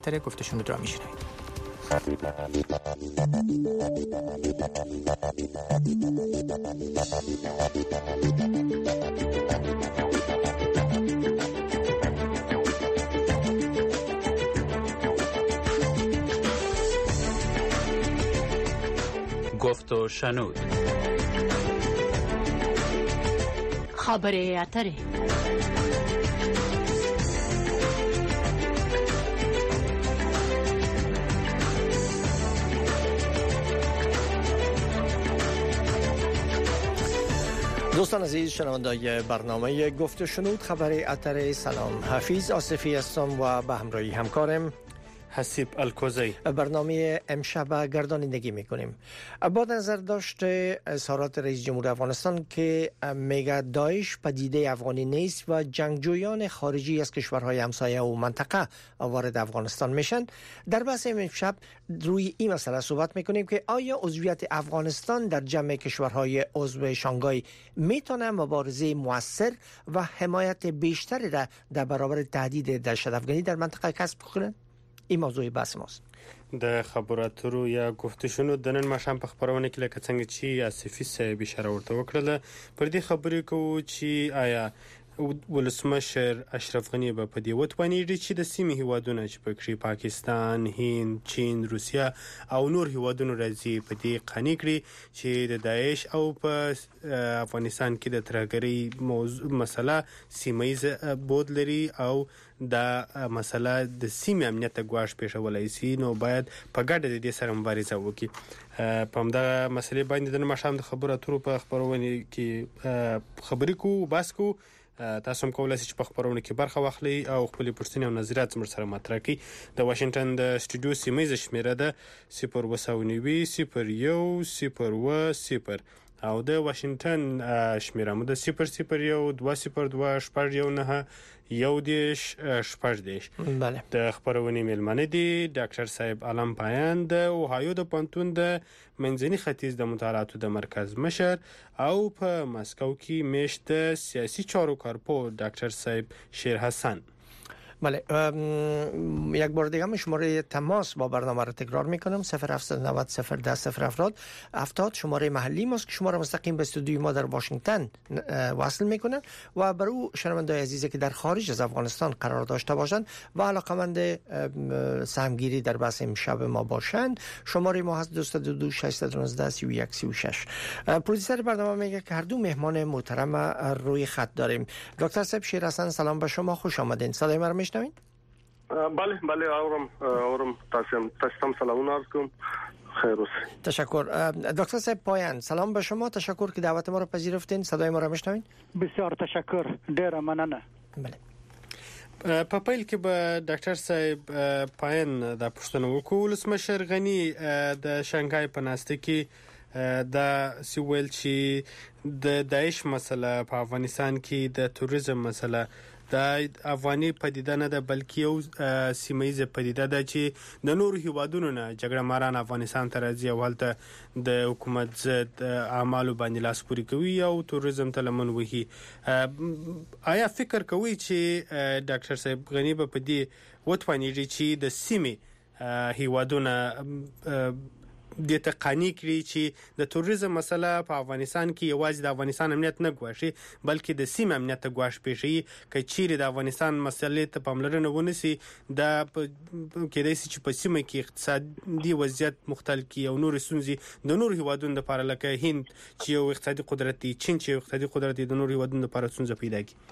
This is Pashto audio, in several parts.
تر گفته شنود را میشنوید. گفت و شنود. خبر اتره. دوستان عزیز شنوندگان برنامه گفت و شنود خبر اتر، سلام. حفیظ آصفی هستم و به همراهی همکارم حسیب الکوزی. برنامه امشب گردانندگی میکنیم. با نظر داشته اظهارات رئیس جمهور افغانستان که میگه داعش پدیده افغانی نیست و جنگجویان خارجی از کشورهای همسایه و منطقه وارد افغانستان میشن، در بحث امشب روی این مسئله صحبت میکنیم که آیا عضویت افغانستان در جمع کشورهای عضو شانگهای میتونه مبارزه موثر و حمایت بیشتری را در برابر تهدید دهشت افغانی در منطقه کسب کنه؟ این موضوع بحث ماست. د خبرو اترو یا گفت و شنود د نن ماښام په خبرونه کې لکه څنګه چې آصفي صاحب اشاره ورته وکړله، پر دې خبرې کوو چې آیا ولسمشر اشرف غني به په دې وتوانیږي چې د سیمې هیوادونه چې پکې پاکستان، هند، چین، روسیا او نور هیوادونه راځي په دې قانع کړي چې د داعش او په افغانستان کې د ترهګرۍ مسله سیمه‌ییز بود لري او دا مسله د سیمې امنیت ته ګواښ پېښولی سي، نو باید په ګډه د دې سره مبارزه وکړي. په همدغه مسلې باندې د نن ماښام د خبرو اترو په خپرونې کې خبرې کوو، بحث کوو. تاسو هم کولای شئ چې په خبرونه کې برخه واخلئ او خپل پوښتنې او نظریات زموږ سره مطرح کړئ. د واشنگټن د سټوډیو سیمه‌ییزه شمېره ده 029 0 او د واشنگټن شمېره مو د 001 202 شپږ 19 بله. د خبرونې میلمانه دي ډاکټر صاحب علم پایان د اوهایو د پوهنتون د منځني ختیځ د مطالعاتو د مرکز مشر او په مسکو کې میشت د سیاسي چارو کارپو ډاکټر صاحب شیر حسن. بله، یک بار دیگه شماره تماس با برنامه را تکرار میکنم 0790 010 070 شماره محلی ماست که شما را مستقیم به استودیوی ما در واشنگتن وصل میکنن و برای شنونده‌های عزیزی که در خارج از افغانستان قرار داشته باشند و علاقه‌مند سهمگیری در بحث امشب ما باشند، شماره ما هست 222 619 3136. پرودوسر برنامه میگه که هر دو مهمان محترم روی خط داریم. دکتر صاحب شیر حسن، سلام به شما، خوش آمدین. صدای ما رو بله اورم تاسو سلامونه عرض کوم. خیر اوسه. تشکر. دکتر صاحب پایان، سلام به شما، تشکر که دعوت ما رو پذیرفتین. صدای ما رو میشنوین؟ بسیار تشکر، ډیره مننه. بله. په پیل کې به ډاکټر صاحب پایان د پښتنو وکړو. ولسمشر غني د شانګهای په ناسته کې دا سویل چې د داعش مسله په افغانستان کې د توریزم مسله د افغاني پدیده نه ده بلکې یو سیمه‌ییزه پدیده ده چې د نورو هیوادونو نه جګړه ماران افغانستان ته راځي او هلته د حکومت ضد اعمالو باندې لاس پورې کوي او توریزم ته لمن وهي. آیا فکر کوئ چې ډاکټر صاحب غني به په دې وتوانیږي چې د سیمې هیوادونه د تقانی کړي چې د توریزم مسله په افغانستان کې یوازې د افغانستان امنیت نه ګواښي بلکې د سیمې امنیت ته ګواښ پېښوي؟ که چیرې د افغانستان مسلې ته پاملرنه ونشي دا کېدای شي چې په سیمه کې اقتصادي وضعیت مختل کړي او نور ستونزې د نور هیوادونو لپاره لکه هند چې یو اقتصادي قدرت دی، چین چې یو اقتصادي قدرت دی، د نور هیوادونو لپاره ستونزه پیدا کړي.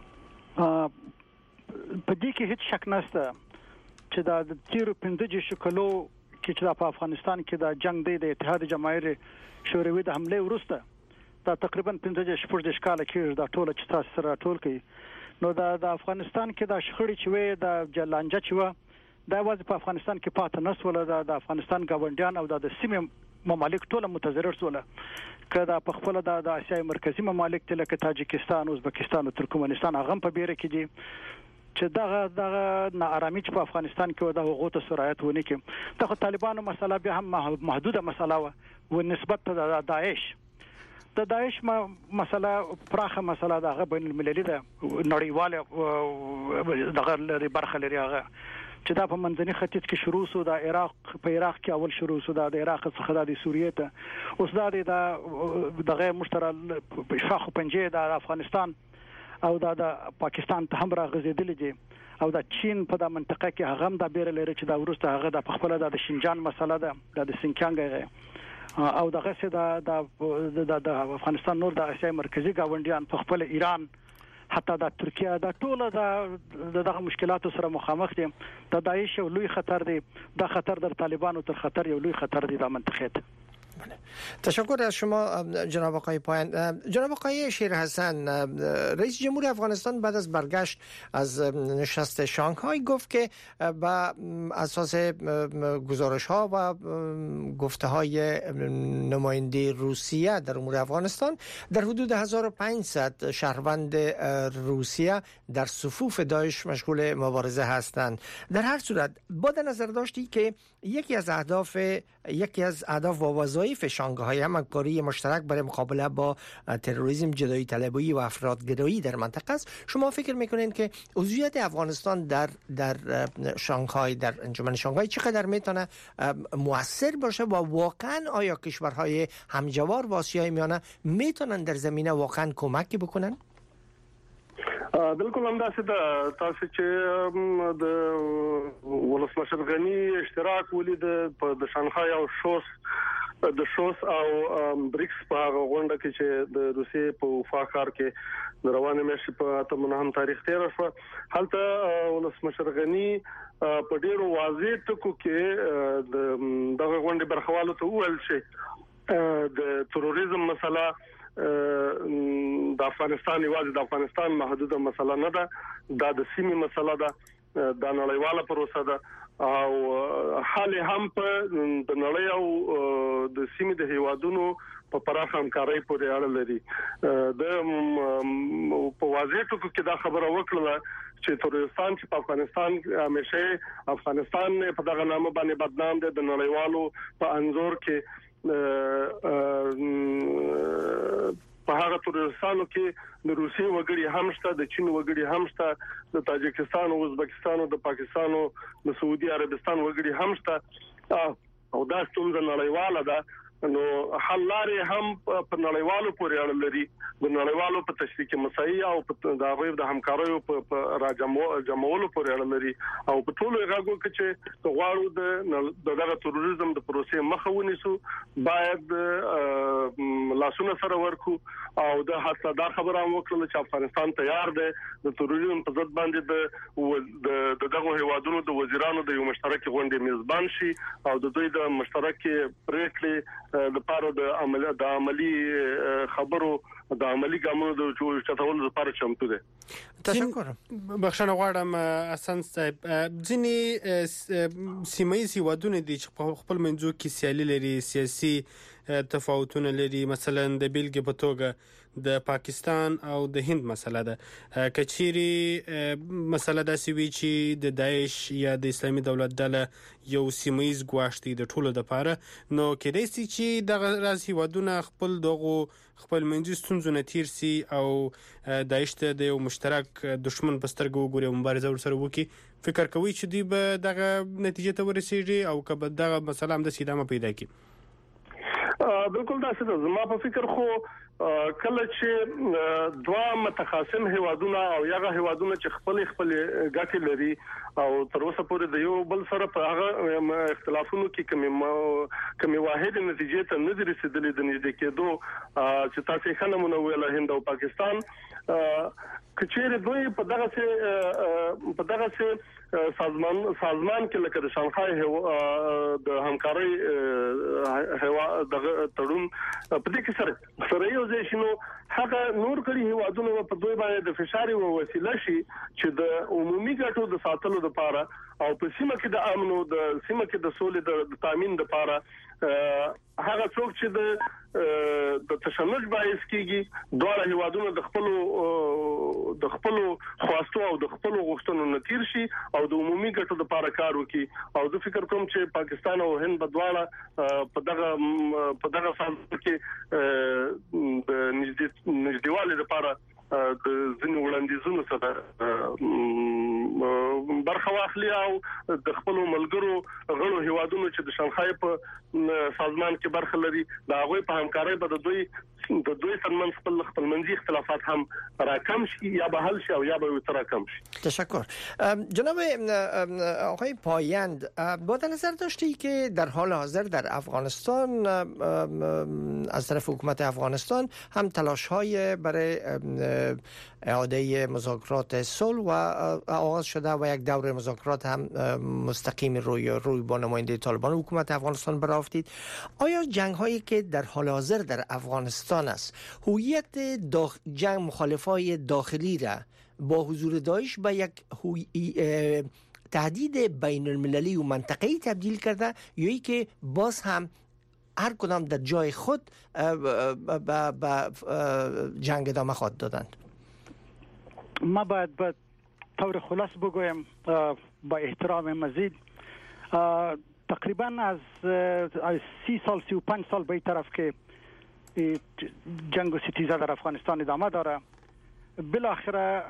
په دې کې هیڅ شک نشته چې دا د تیرو 15 کلو کې چې په افغانستان کې د جنگ د اتحاد جماهیر شوروي د حمله وروسته دا تقریبا 15 کال کې دا ټول چې تاسو سره ټول کوي نو د افغانستان کې د شخړې چې وې د جلانجه چې و دا واځي په افغانستان کې پاتې نسول د افغانستان گاونډیان او د سیمې ممالک ټول متضرر سول کدا په خپل د اسیا مرکزی ممالک لکه تاجکستان، ازبکستان او ترکمنستان هغه په بیره کې دي چې دغه ناارامي چې په افغانستان کې و د حقوقو ته سرایت ونه کې د طالبانو مسله به هم محدوده مسله و نسبت ته د داعش مسله پراخه مسله دغه بین المللي ده نړیواله دغه لري برخه لري هغه چې دا په منځني ختیځ کې شروع شو د عراق کې اول شروع شو د عراق څخه د سوریې ته اوس دا د غیر مشترک شاخ پنجه د افغانستان او د پاکستان ته هم راغزیدل دي او د چین په د منطقه کې هغه هم د بیر لري چې د ورسته هغه د خپل د شینجان مسله ده د سینکیانګ او دغه څه د افغانستان نور د اسیا مرکزی گاونډیان په خپل ایران حتی د ترکیه د ټوله دغه مشکلاتو سره مخامخ دي د داعش یو لوی خطر دی د خطر در طالبانو تر خطر یو لوی خطر دی د منطقه ته. تشکر از شما جناب آقای پایان. جناب آقای شیر حسن، رئیس جمهور افغانستان بعد از برگشت از نشست شانگهای گفت که با اساس گزارش ها و گفته های نماینده روسیه در امور افغانستان در حدود 1500 شهروند روسیه در صفوف داعش مشغول مبارزه هستند. در هر صورت با در نظر داشتی که یکی از اهداف و وظایف شانگهای همکاری مشترک برای مقابله با تروریسم، جدایی طلبی و افرادگرایی در منطقه است، شما فکر میکنین که عضویت افغانستان در شانگهای، در انجمن شانگهای چقدر میتونه مؤثر باشه و واقعا آیا کشورهای همجوار و آسیای میانه میتونن در زمینه واقعا کمکی بکنن؟ بالکل همداسې د تاسو چې د ولسمشر غنی اشتراک ولید په شانګهای او شوس او بریکس په غونډه کې چې د روسیې په وفاقار کې د روانه مېشي په 8 تاریخ 13 شو هلته ولسمشر غنی په ډیرو واضح ټکو کې دغه غونډه برخوالو ته وویل چې د تروریزم مسله د افغانستان یوازې د افغانستان محدوده مسله نه ده، د سیمې مسله ده، د نړیواله پروسه ده او حال هم په د نړۍ او د سیمې د هیوادونو په پراخه همکارۍ پورې اړه لري. د په واضح ټکو کې دا خبره وکړه چې ترورستان چې په افغانستان همیشه افغانستان په دغه نامه باندې بدنام دي، د نړیوالو په انزور کې په هغه ترورستانو کې د روسي وګړي هم شته، د چین وګړي هم شته، د تاجکستان او ازبکستان او د پاکستان او د سعودي عربستان وګړي هم شته او دا څومره نړیواله ده نو حل لارې هم په نړیوالو پورې اړه لري، د نړیوالو په تشریک مسایي او په دغه د همکاریو په راجمولو پورې اړه لري او په ټولو هغه کې چې غواړو د دغه تروریزم د پروسې مخه ونیسو باید لاسونه سره ورکو او د حتی دا خبره هم وکړه چې افغانستان تیار دی د تروریزم په ضد باندې د دغه هیوادونو د وزیرانو د یو مشترک غونډې میزبان شي او د دوی د مشترک پریکړې د پاره د عملی خبرو د عملی ګامونو د چټولو لپاره چمتو دي. تشکر. بخښنه غواړم حسن صاحب، ځینې سیمایي هیوادونه دي چې خپل منځو کې سیالي لري، سیاسي تفاوتونه لري، مثلا د بیلګې په توګه د پاکستان او د هند مسله ده. کچيري مسله د سوي چې د داعش یا د اسلامي دولت ډله یو سیمایي ګواښتي د ټولو د پاره نو کېدای شي چې د راسي ودونه خپل منځي ستونزونه تیر سي او داعش ته د یو مشترک دشمن پسترګو ګوري مبارزه ورسره وکي. فکر کوي چې دوی به دغه نتیجه ته ورسیږي او کبه دغه مسله هم د سیدامه پیدا کی؟ بالکل دا څه زما په فکر خو کله چې دوه متخاصم هیوادونه او یغه هیوادونه چې خپل ګټې لري او تر اوسه پورې د یو بل سره په هغه اختلافونو کې کمی واحد نتیجې ته نه رسیدلې د نږدې کېدو چې تاسو خلمونه ویله هند او پاکستان کچېره دوی په دغه سازمان کې لکه د شانګهای د همکارۍ د تړون په دې کې سره یو ځای شنو هغه نور کړي هیوادونه په دوی باندې د فشار او وسیله شي چې د عمومي ګټو د ساتلو لپاره او په سیمه کې د امن او د سیمه کې د سولې د تامین لپاره هغه څوک چې د تشنج باعث کیږي دوه هیوادونو د خپل خواستو او د خپل غوښتنو نتیر شي او د عمومي ګټو لپاره کار وکړي او زه فکر کوم چې پاکستان او هند بدواړه په دغه سال کې د نږدېوالي لپاره ځینې وړاندیزونو سره برخه واخلي او د خپل ملګرو غړو هیوادونو چې د شانګهای په سازمان کې برخه لري دا هغه په همکارۍ به د دوی ترمنځ خپلمنځي اختلافات هم راکم شي یا به حل شي او یا به راکم شي. تشکر. جناب آقای پایند، با نظر داشتی که در حال حاضر در افغانستان از طرف حکومت افغانستان هم تلاش‌های برای اعاده مذاکرات صلح و آغاز شده و یک دور مذاکرات هم مستقیم روی با نماینده طالبان حکومت افغانستان برافتید. آیا جنگ هایی که در حال حاضر در افغانستان است هویت جنگ مخالفای داخلی را با حضور داعش به یک تهدید بین المللی و منطقه‌ای تبدیل کرده یا ای که باز هم هر کدام در جای خود به جنگ ادامه خواهد دادند؟ ما باید به طور خلاص بگویم با احترام مزید تقریبا از 35 سال به این طرف که جنگ و ستیزه در افغانستان ادامه داره، بالاخره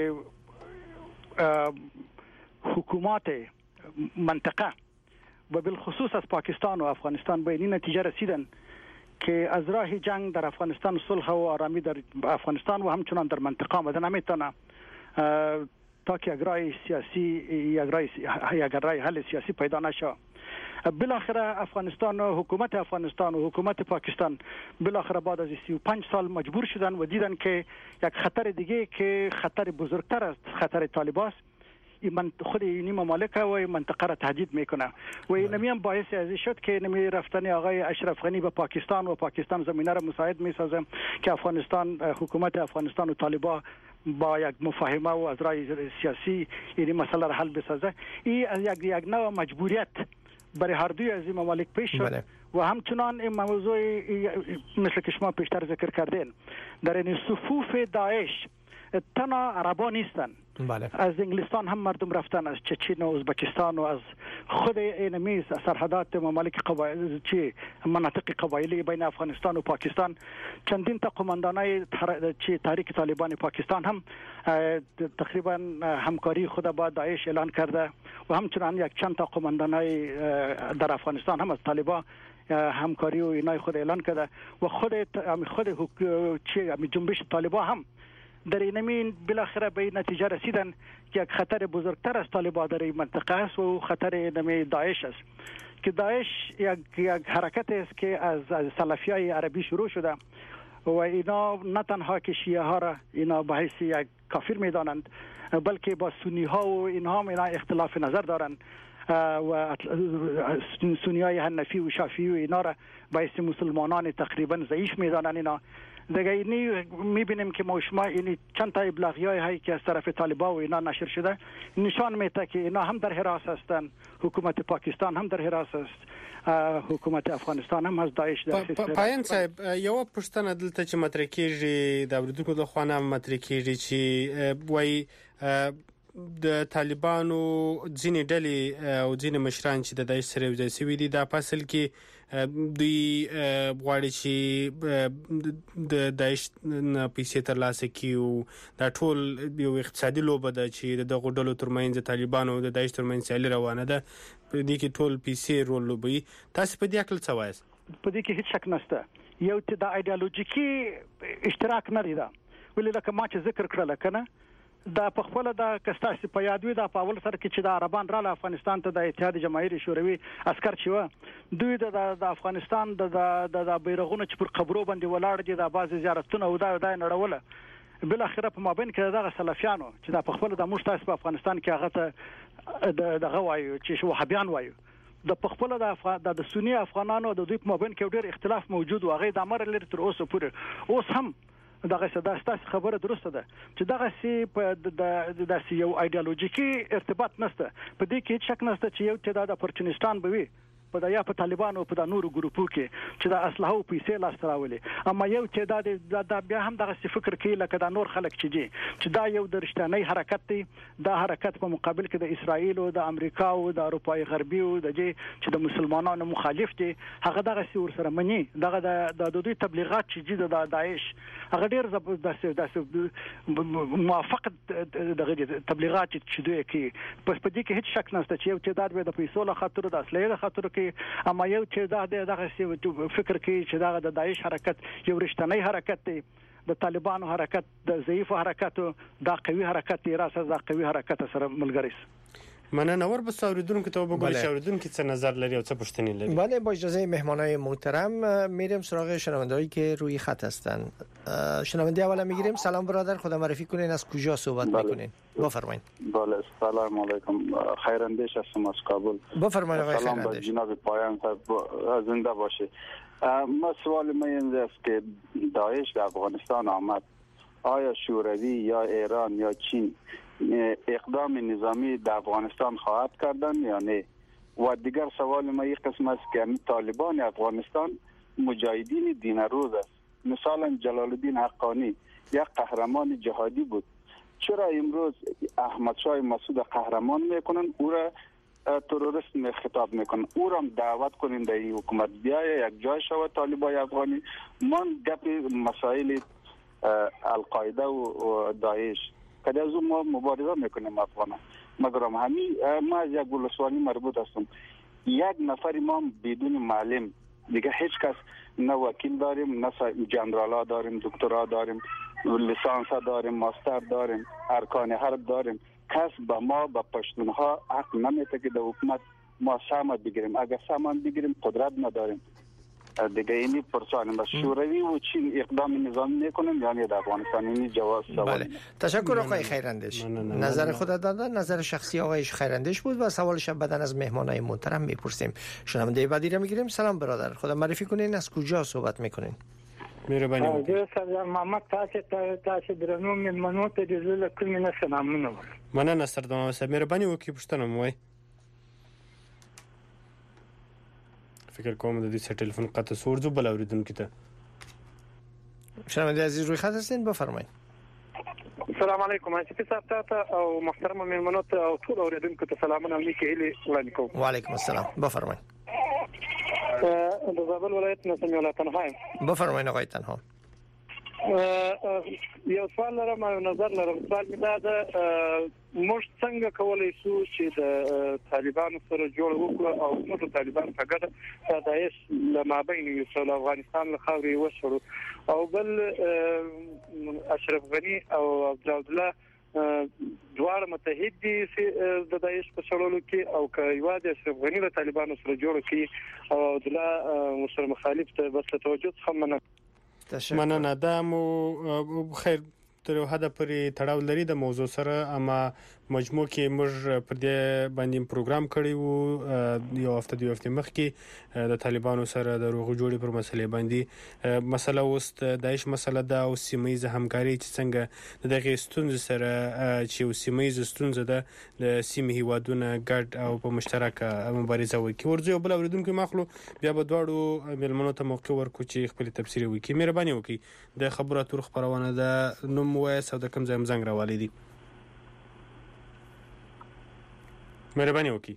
حکومات منطقه و بالخصوص از پاکستان و افغانستان به این نتیجه رسیدن که از راه جنگ در افغانستان صلح و آرامی در افغانستان و همچنان در منطقه آمدن نمیتونه تا که یک راه سیاسی یک راه حل سیاسی پیدا نشه. بالاخره افغانستان و حکومت افغانستان و حکومت پاکستان بالاخره بعد از 35 سال مجبور شدن و دیدن که یک خطر دیگه که خطر بزرگتر از خطر طالبان خود این ممالک و منطقه را تهدید میکنه و این هم باعث ازی شد که نمی رفتن آقای اشرف غنی به پاکستان و پاکستان زمینه را مساعد میسازه که افغانستان حکومت افغانستان و طالبان با یک مفاهمه و از راه سیاسی این مسئله را حل بسازه. این یک نوع مجبوریت برای هر دوی از این ممالک پیش شد و همچنان این موضوع مثل که شما پیشتر ذکر کردین در این صفوف داعش تنها عربا نیستن. بله. از انگلستان هم مردم رفتن، از چچن و ازبکستان و از خود اینمی سرحدات ممالک مناطق قبایلی بین افغانستان و پاکستان چندین تا قماندانای تحریک طالبان پاکستان هم تقریبا همکاری خود با داعش اعلان کرده و همچنان یک چند تا قماندانای در افغانستان هم از طالبان همکاری و اینای خود اعلان کرده و خود جنبش طالبان هم در اینمین بالاخره به نتیجه رسیدن که یک خطر بزرگتر از طالبان در این منطقه است و خطر اینمی داعش است که داعش یک حرکت است که از سلفیای عربی شروع شده و اینا نه تنها که شیعه ها را اینا به حیث یک کافر میدانند بلکه با سنی ها و اینها هم اینا اختلاف نظر دارند و سنی های حنفی و شافعی و اینا را به حیث مسلمانان تقریبا ضعیف میدانند. اینا دیگه اینی میبینیم که ما شما این چند تا ابلاغیای هایی که از طرف طالبان و اینا نشر شده نشان میده که اینا هم در حراس هستن، حکومت پاکستان هم در حراس است، حکومت افغانستان هم از داعش دست. پایان صاحب یو پښتنه دلته چې مطرح کیږي د اوریدونکو د خوانه مطرح کیږي چې وای د طالبانو ځینې ډلې او ځینې مشران چې د داعش سره یو ځای شوي دي دا په اصل کې دوی غواړي چې د داعش نه پیسې ترلاسه کړي او دا ټول یو اقتصادي لوبه ده چې د غوډلو ترمنځ طالبانو او د داعش ترمنځ سیالي روانه ده په دې کې ټول پیسې رول لوبي. تاسو په دې اړه څه وایي؟ په دې کې هیڅ شک نشته. یو ته د ایدئولوژیکي اشتراک نه دی دا ولې لکه ما چې ذکر کړل کنه دا په خپل د کستاسي په یادوي دا په اول سره کې چې د عربان را له افغانستان ته د اتحاد جماهیر شوروي عسكر چې دوی د افغانستان د بیرغونو چې پر قبرو باندې ولاړ دي د بعض زیارتونه او دا نړول بل اخره په مابین کې دغه سلفیانو چې دا په خپل د مشتاس په افغانستان کې هغه ته د غوایو چې وهابیان وایو د خپل د سنی افغانانو د دوی په مابین کې ډېر اختلاف موجود و هغه د امر لري تر اوسه پورې اوس هم دغه ستاسو خبره درسته ده چې دغه سی په د یو ایدئولوژیکي ارتباط نشته. په دې کې هیڅ شک نشته چې یو چې د اپورتونیستان به وي په دیا په طالبانو په د نورو ګروپو کې چې د اسلحه او پیسې لاس راولي اما یو چې دا بیا هم دغه فکر کوي لکه د نور خلک چې دا یو د رښتینی حرکت دی دا حرکت په مقابل کې د اسرایل او د امریکا او د اروپای غربي او د چې د مسلمانانو مخالف دي هغه دغه ور سره مني دغه د دوی تبلیغات چې د داعش هغه ډیر زبردست موافق دغه تبلیغات چې دوی کوي په دې کې هیڅ شک نشته چې یو تعداد به د پیسو له خاطر د اصلي له خاطر کې اما یو تعداد دغه فکر کوي چې دغه د داعش حرکت یو رښتینی حرکت دی د طالبانو حرکت د ضعیف حرکت دا قوي حرکت دی راځه دا قوي حرکت سره ملګری مننه ور به اوریدونکو ته وګورئ چې اوریدونکو څه نظر لري او څه پوښتنې لري. بله با اجازه مهمانای محترم میریم سراغ شنوندهایی که روی خط هستن. شنونده اولا میگیریم. سلام برادر، خدا معرفی کنین از کجا صحبت میکنین؟ بفرمایید. بله سلام علیکم، خیراندیش هستم از کابل. بفرمایید آقای خیراندیش. سلام به جناب پایان صاحب، زنده باشید. ما سوال ما این است که داعش در افغانستان آمد، آیا شوروی یا ایران یا چین اقدام نظامی در افغانستان خواهد کردن یا نه؟ و دیگر سوال ما این قسم است که طالبان افغانستان مجاهدین دین روز است. مثلا جلال الدین حقانی یک قهرمان جهادی بود، چرا امروز احمد شاه مسعود قهرمان میکنن او را تروریست خطاب میکنن؟ او را دعوت کنین در حکومت بیای یک جای شود طالبای افغانی. من گپ مسائل القاعده و داعش که از ما مبارزه میکنیم افغانان، مگر ما از یک ولسوالی مربوط هستم. یک نفر ما بدون معلم دیگه هیچ کس، نه وکیل داریم، نه جنرالا داریم، دکترا داریم، لیسانس داریم، ماستر داریم، ارکان حرب داریم. کس به ما به پشتونها حق نمیده که در حکومت ما سهم بگیریم. اگر سهم بگیریم قدرت نداریم. دیگه اینی پرسان با شوروی و چین اقدام نظامی میکنن یعنی در افغانستان. اینی جواز سوال. بله. تشکر آقای خیراندیش. نظر خود دادن، نظر شخصی آقای خیراندیش بود و سوالش بعدن از مهمانای محترم میپرسیم. شنونده بعدی را میگیریم. سلام برادر، خدا معرفی کنین از کجا صحبت میکنین؟ مهرباني زه سردار محمد تاسو درنو مېلمنو ته د زړه کومې نه سلامونه وایم. مننه سردار محمد صاحب، مهرباني وکړئ پوښتنه مو وای. فکر کوم د دې ټلیفون قطع سورځو بل اوریدونکو ته. شنونده عزیز روی خط هستین، بفرمایید. السلام علیکم، انشفی صاحب ته او محترم مېلمنو ته او ټول اوریدونکو ته سلامونه لیکي هلي وړاندې کوم. وعلیکم السلام، بفرمایید. د زابل ولایت نه سمې ولایت نه بفرمایید آقای تنها. یو سوال لرم او نظر لرم. سوال می دا موږ څنګه کولای شو چې د طالبانو سره جوړ وکړو او موږ طالبان په ګډه د داعش لمابین یو څول افغانستان له خاورې وشړو او بل اشرف غنی او عبدالله دوار متحد دي د داعش په شړلو کې او کایوا د اشرف غنی له طالبانو سره جوړ کړي او عبدالله سره مخالف ته بس توجه خمنه. مننه. دا مو خیر تر حد پورې تړاو لري د موضوع سره، اما مجموع کې موږ پر دې باندې پروګرام کړی وو یو هفته دوه هفته مخکې د طالبانو سره د روغ جوړې پر مسلې باندې. مسله اوس د داعش مسله ده او سیمایي همکاري چې څنګه دغه ستونزې سره چې سیمایي ستونزې ده د سیمې هیوادونو ګډ او په مشترک مبارزه وکړي. ورځو بل اوریدونکو مخلو بیا به دواړو مېلمنو ته موقع ورکړو چې خپل تفسیر وکړي. مهرباني وکړئ د خبرو اترو خبرونه ده نوم وایس او د کوم ځای زنګ راوالي دي. مهرباني وکړئ.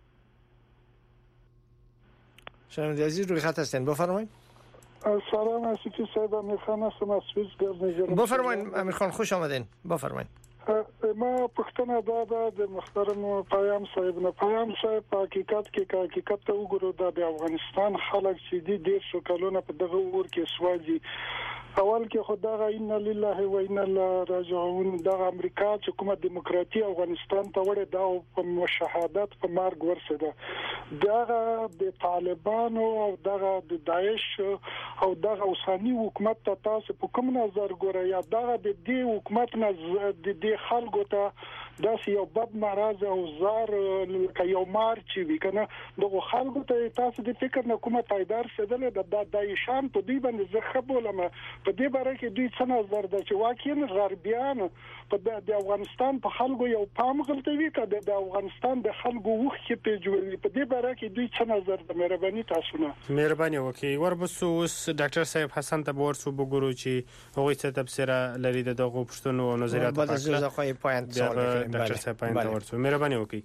شنونده عزیز روی خط هستین، بفرمایید. سلام علیکم صاحب، امیرخان هستم از سوئیس. بفرمایید امیرخان، خوش آمدین. بفرمایید. ما پښتنه دا د محترم پیام صاحب نه. پیام صاحب په حقیقت کې حقیقت ته وګورو د افغانستان خلک چې دي ډیر شو کلونه په دغه ور کې سوځي. اول کې خدای ان لله و انا الیه راجعون د امریکا چې کومه دیموکراتي افغانستان ته وړه دا په مشاهدات په مارګ ورسېده. دا د طالبانو او د داعش او د اوساني حکومت ته تاسو په کوم نظر ګورئ؟ یا دا د دې حکومت نه د خلکو ته دا یو بد مرز او زار ک یو مار چې وی کنه دغه خلکو ته تاسو د فکر نه کومه پایدار سدل د ایشان په دې باندې زه خبرم په دې باره کې دوی څه نظر ده چې واقعا غربیان په د افغانستان په خلکو یو پام غلطوي کده د افغانستان د خلکو وخت په جوړي په دې باره کې دوی څه نظر ده مهرباني تاسو نه مهرباني وکي وربسو اوس ډاکټر صاحب حسن ته ورسو وګورو چې هغه څه تفسیر لري د دغه پښتنو او نظریات په اړه خو یې پوینټ سوال کوي ډاکټر صاحب پوینټ ورسو مهرباني وکي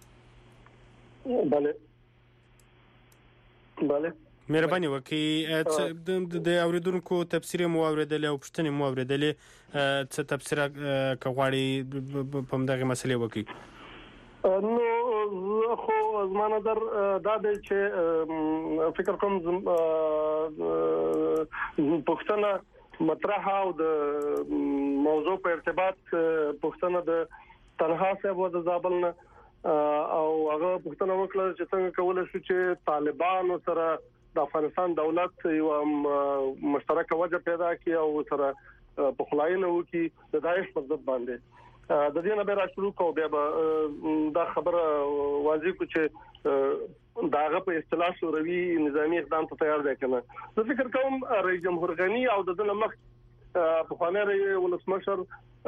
bale مهرباني وکي د اوریدونکو تفسیر مو اوریدل او پښتني مو اوریدل څه تفسیر کوغاړي په دغه مسلې وکي نو خو زمانه در د چې فکر کوم پښتنه مطرح او د موضوع په ارتباط پښتنه د تنها صاحب د زابل نه او هغه پښتنه وکړه چې څنګه کولای شو چې طالبان سره د افغانستان دولت یو مشترکه وجه پیدا کړي او سره په خلاینه وکي د داعش پر ضد باندې د دې نه به راځو کو بیا دا خبره واضح کو چې داغه په اصطلاح شوروي نظامی اقدام ته تیار دی کنه زه فکر کوم رئیس جمهور غنی او د دنه مخ په خانه ولسمشر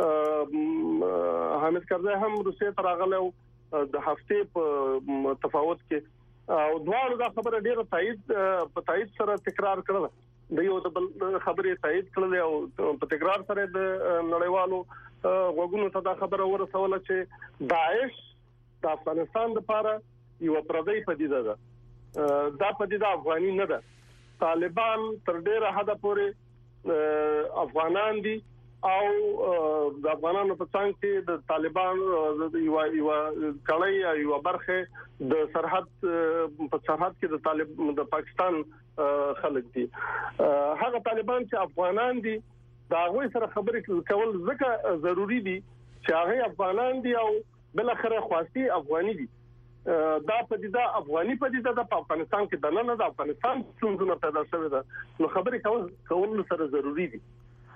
حامد کرزی هم روسیه ته راغله د هفته په تفاوت کې او دواړو دا خبره ډیره تایید سره تکرار کړل د یو د خبرې تایید کړل او په تکرار سره د نړیوالو وګونو ته دا خبره ورسوله چې داعش د افغانستان لپاره یو پردی پدیده ده دا پدیده افغاني نه ده طالبان تر ډیره حد پورې افغانان دي او د افغانانو په څنګ کې د طالبان یو کړی یو برخه د سرحد کې د طالب د پاکستان خلک دي هغه طالبان چې افغانان دي دا غوي سره خبرې کول ځکه ضروری دي چې هغه افغانان دي او بل اخره خواستی افغاني دي دا پدیده افغاني پدیده د افغانستان کې د نه د افغانستان څنګه پیدا شوې ده نو خبرې کول سره ضروری دي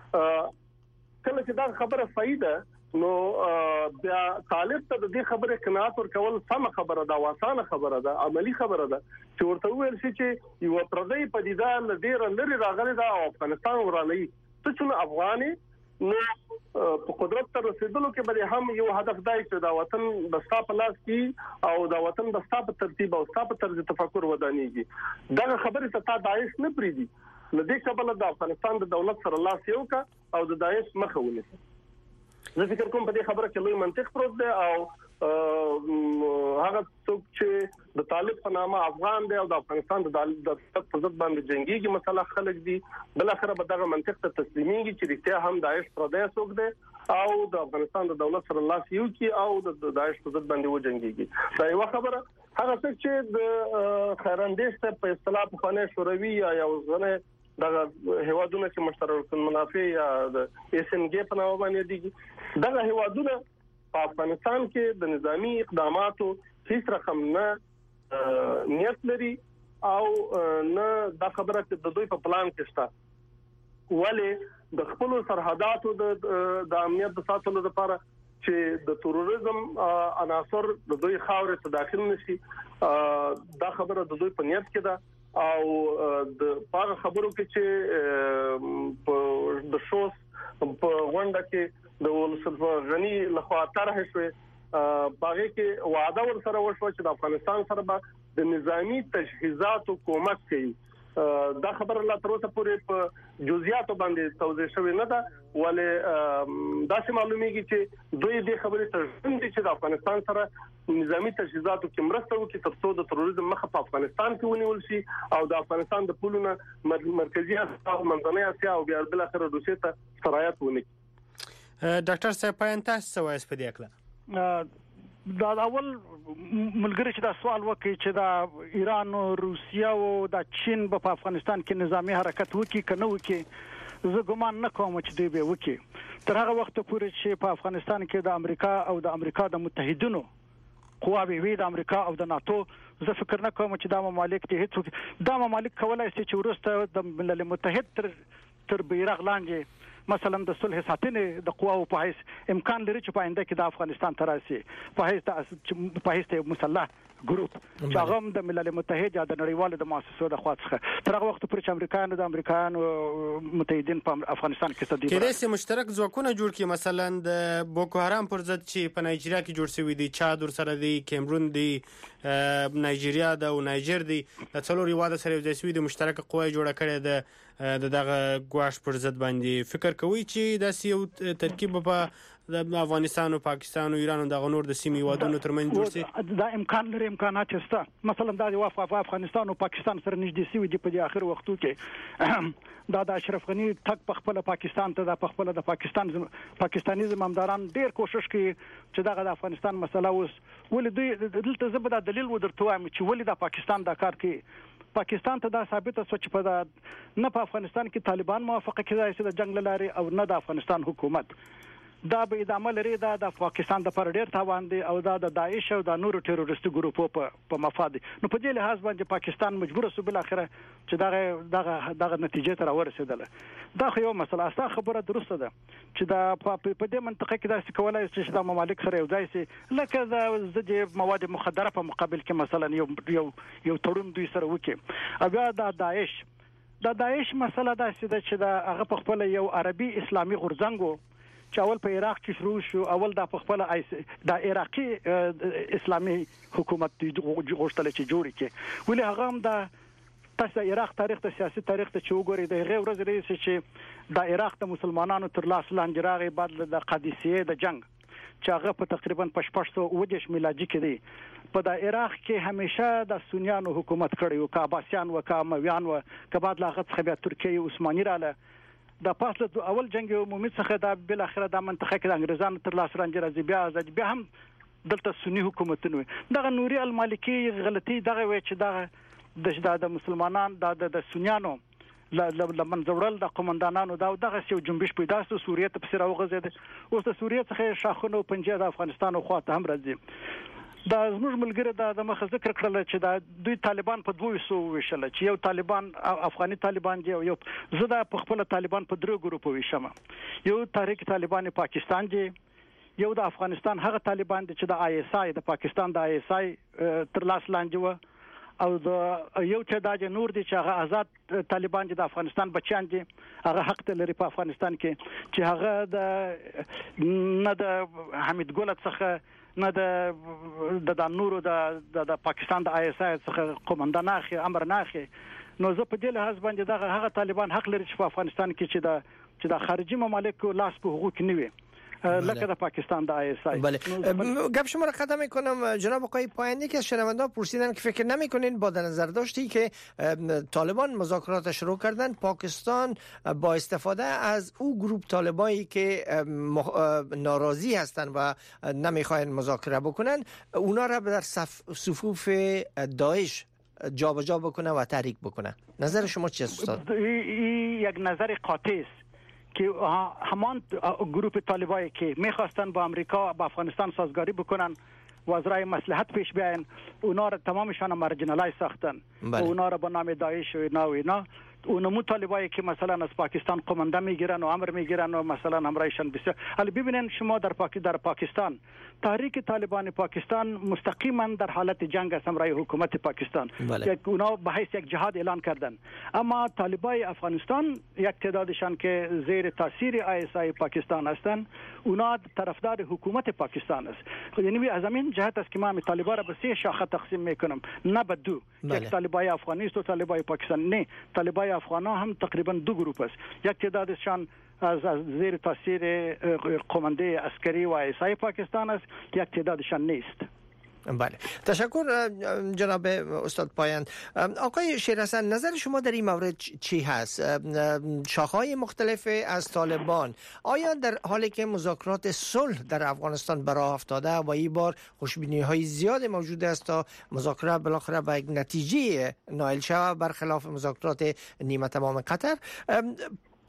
کله چې دا خبره فائدہ نو بیا طالب ته د دې خبره قناعت ورکول سم خبره ده واسانه خبره ده عملی خبره ده چې ورته ویل شي چې یو پردی پدیده لدیر لري راغلي ده او افغانستان ورانه ته چې افغاني نو په قدرت ته رسیدلو کې به هم یو هدف دی چې دا وطن د ستاپ لاس کې او دا وطن د ستاپ ترتیب او ستاپ طرز تفکر ودانېږي دا خبره ته داعش نه پریدي لدې کبل د افغانستان د دولت سره لاس یو کا او د داعش مخه ونیسي زه فکر کوم په دې خبره کې لوی منطق پروت دی او هغه څوک چې د طالب په نامه افغان دی او د افغانستان د ضد باندې جنگيږي مسله خلک دي بل اخر به دغه منطق ته تسلیميږي چې رښتیا هم داعش پردې څوک دی او د افغانستان د دولت سره لاس یو کی او د داعش په ضد باندې وجنګيږي دا یو خبره هغه څه چې د خیراندیش ته په اصطلاح په خانه شوروي یا ځنه دا هوادونه چې مشترک المنافع یا د اس ان جی په نامه باندې دي دا هوادونه په افغانستان کې د نظامی اقداماتو هیڅ رقم نه نیت لري او نه دا خبره چې د دوی په پلان کې شته ولی د خپل سرحداتو د امنیت د ساتلو لپاره چې د تروریزم عناصر د دوی خاورې ته داخل نشي دا خبره د دوی په نیت کې ده او د هغه خبرو کې چې د شوس په غونډه کې د ولسمشر غنی لخوا طرح شوې باغې کې وعده ور سره وشو چې د افغانستان سره به د نظامی تجهیزاتو کومک کوي دا خبره لا تر اوسه پورې په جزئیاتو باندې توضیح شوې نه ده ولې دا څه معلومیږي چې دوی دې خبرې ترجمه دي چې د افغانستان سره نظامی تجهیزاتو کې مرسته وکړي ترڅو د تروریزم مخه په افغانستان کې ونیول شي او د افغانستان د پولونو مرکزی اسیا او منځنۍ اسیا او بیا بل اخر روسیې ته سرایت ونکړي ډاکټر صاحب پاین تاسو څه وایي په دې اړه دا اول ملګری چې دا سوال وکړي چې دا ایران او روسیا او د چین په افغانستان کې نظامی حرکت وکړي کنه وکړي زه ګمان نه کوم چې دوی به وکړي تر هغه وخت پورې چې په افغانستان کې د امریکا او د امریکا د متحدینو قواوی وی د امریکا او د ناتو زه فکر نه کوم چې دا ممالک ته هیڅ دا ممالک کولای شي چې ورسته د ملل متحد تر تر بیرغ لاندې مثلا د صلح ساتنې د قواو په حیث امکان لري چې په آینده کې د افغانستان تراسي په حیث مسلح ګروپ چې هغه د ملل متحد یا د نړیوالو د مؤسسو د خوا څخه تر هغه وخت پورې چې امریکایانو متحدین په افغانستان کې تدبیر کېدای شي مشترک ځواکونه جوړ کړي، مثلا د بوکو حرام پر ضد چې په نایجیریا کې جوړ شوی دي، چاد ورسره دي، کیمرون دي، نایجیریا ده او نایجر دي، د څلور هیوادو سره یو ځای دي مشترک قوه جوړه کړې ده د دغه ګواښ پر ضد باندې. فکر کوي چې دا یو ترکیب په د افغانستان او پاکستان او ایران او دغه نور د سیمې هیوادونو ترمنځ جوړ شي؟ دا امکان لري، امکانات شته. مثلا دا د افغانستان او پاکستان سره نږدې شوی دی په اخر وختو کې دا د اشرف غنی تک په خپل پاکستان ته د خپل د پاکستاني زمامداران ډیر کوشش کوي چې دغه د افغانستان مسله اوس ولې دوی دلته زبده دلیل ودرته وایم چې ولې د پاکستان دا کار کوي. پاکستان ته دا ثابته شو چې په نه په افغانستان کې طالبان موافقه کړي چې د جنگ لاري او نه د افغانستان حکومت دا به ادامه لري. دا د پاکستان د پر ډیر تاوان دی او دا د داعش او د نورو ټیرورستي ګروپو په مفاد. نو په دې لحاظ باندې پاکستان مجبور شو بل اخره چې دغه نتیجه ته ورسېدله. دا خو یو مسله اساسه خبره درسته ده چې دا په دې منطقه کې دا کولای شي چې د ممالک سره یو ځای شي لکه د مواد مخدره په مقابل کې مثلا یو تړون دوی سره وکړي. او بیا د داعش مسله دا چې دا هغه په خپل یو عربي اسلامي غورځنګ چې اول په عراق کې شروع شو، اول د خپل د عراقي اسلامي حکومت غوښتل چې جوړ کړي. ولې هغه هم د تاسو عراق تاریخ ته سیاسي تاریخ ته چې وګورئ د غیر ورځ لري چې د عراق د مسلمانانو تر لاس لاندې راغی بعد د قادسیه د جنگ چې هغه په تقریبا 1520 میلادي کې دی. په د عراق کې همیشه د سنیانو حکومت کړی او کعباسیان او کامویان او کبعد لاغت څخه بیا ترکیه عثماني رااله. د پاسله اول جنگ عمومي څخه د بل اخره د منطقه کې د انګريزانو تر لاس رانجه راځي بیا هم دلته سنی حکومتونه دغه نوري المالکی غلطي دغه وی چې د مسلمانان د سنیانو لمن زوړل د قومندانانو دغه یو جنبش پیدا شو، سوریه ته پسې راوغځید. اوس د سوریه څخه شاخونه پنځه د افغانستان او خواته هم راځي. دا زموږ ملګری د مخه ذکر کړل چې دا دوی طالبان په دوه حصو ویشل چې یو طالبان افغاني طالبان دی او یو زه د خپل طالبان په درو ګروپو ویشم. یو تحریک طالبان پاکستان دی، یو د افغانستان هغه طالبان دي چې د آی اس آی د پاکستان د آی اس آی تر لاس لاندې و، او د یو تعداد نور دي چې هغه آزاد طالبان دي د افغانستان بچیان دي، هغه حق لري په افغانستان کې چې هغه نه د حمید ګل څخه نه د نورو د پاکستان د آی اس آی څخه قومندان اخی امر نه اخی. نو زه په دې لحاظ باندې هغه طالبان حق لري چې په افغانستان کې چې د خارجي ممالکو لاس په حقوق نه وي لکه در پاکستان در آی اس آی. بله گپ شما را قطع میکنم جناب آقای پایانی که از شنونده‌ها پرسیدن که فکر نمیکنین با در نظر داشتی که طالبان مذاکرات شروع کردن، پاکستان با استفاده از او گروپ طالبایی که ناراضی هستن و نمیخواین مذاکره بکنن اونا را در صفوف داعش جابجا بکنه و تحریک بکنه. نظر شما چیه استاد؟ یک نظر قاطع است که همان گروپ طالبایی که میخواستن با امریکا با افغانستان سازگاری بکنن و از رای مصلحت پیش بیاین اونا را تمامشان مارجینالایز ساختن و اونا را به نام داعش و اینا اونمو طالبایی که مثلا از پاکستان قومنده میگیرن و امر میگیرن و مثلا همراهشان بسیار. حالا ببینین شما در پاکستان تحریک طالبان پاکستان مستقیما در حالت جنگ است همراه حکومت پاکستان. یک اونا به حیث یک جهاد اعلان کردن، اما طالبای افغانستان یک تعدادشان که زیر تاثیر آی اس آی پاکستان هستند اونا طرفدار حکومت پاکستان است. یعنی از همین جهت است که ما طالبان را به سه شاخه تقسیم میکنم، نه به دو. یک طالبای افغانی است و طالبای پاکستان. نه، طالبای افغانا هم تقریبا دو گروپ است. یک تعدادشان از زیر تاثیر قومنده عسکری و آی اس آی پاکستان است، یک تعدادشان نیست. بله، تشکر جناب استاد پایان. آقای شیرحسن نظر شما در این مورد چی هست؟ شاخه‌های مختلف از طالبان آیا در حالی که مذاکرات صلح در افغانستان به راه افتاده و این بار خوشبینی‌های زیاد موجود است تا مذاکره بالاخره به یک نتیجه نائل شود برخلاف مذاکرات نیمه تمام قطر،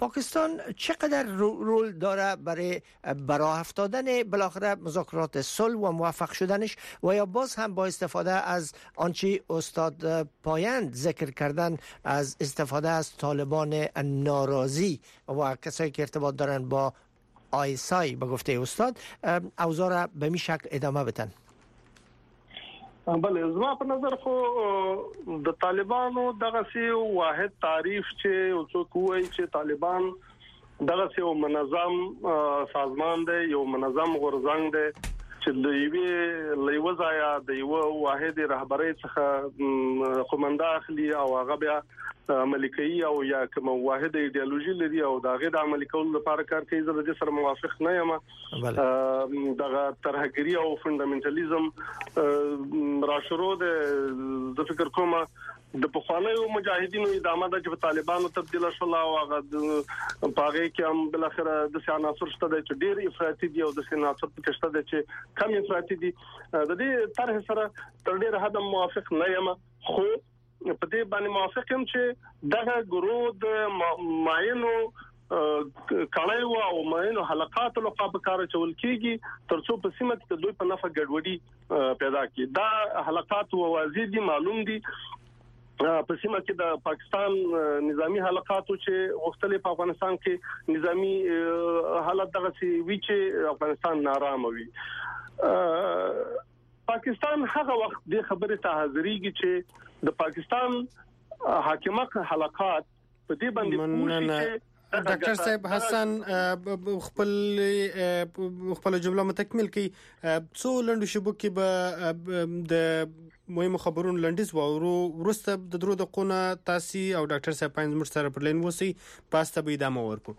پاکستان چقدر رول داره برای راه افتادن بالاخره مذاکرات صلح و موفق شدنش و یا باز هم با استفاده از آنچه استاد پایند ذکر کردن از استفاده از طالبان ناراضی و کسایی که ارتباط دارن با آیسای به گفته استاد اوضاع را به می شکل ادامه بدن؟ بله زما په نظر خو د طالبانو دغه سی واحد تعریف چې څوک وایي چې طالبان دغه سی منظم سازمان دی یو منظم غورځنګ دی چې د یوې لیوزایا د یو واحد رهبرۍ څخه قومنده اخلي او هغه بیا عملي کوي او یا کوم واحد ایدئولوژي لري او دا غیر عملي کول لپاره کار کوي. زه د دې سره موافق نه یم. دغه ترهګری او فندامنټالیزم راشرو د فکر کوم د پخوانیو مجاهدینو ادامه د طالبانو تبدیل شول او هغه پاره کې هم بل اخر د عناصر شته چې ډیر افراطي دي او د عناصر کې شته چې کم افراطي دي. د دې طرح سره تر ډیر حد موافق نه یم، خو په دې باندې موافق یم چې دغه ګروه د معینو کړهو او معینو حلقات له کار چول کیږي ترڅو په سیمه کې د دوی په نفع ګډوډي پیدا کړي. دا حلقات واضح دي، معلوم دي. په سیمه کې د پاکستان نظامی حلقاتو چې وختلې په افغانستان کې نظامی حالت دغه سی وی چې افغانستان نارامه وي. پاکستان هغه وخت د خبره ته حاضرېږي چې د پاکستان حاکمه حلقات په دې باندې پوښتنه ډاکټر صاحب حسن خپل جمله متکمل کړي. څو لنډو شبو کې به د مهمو خبرونو لنډیز وورو ورسته د درو دقونه تاسو او ډاکټر صاحب پاینز مر سره پر لین وسی پاسته به ادامه ورکو.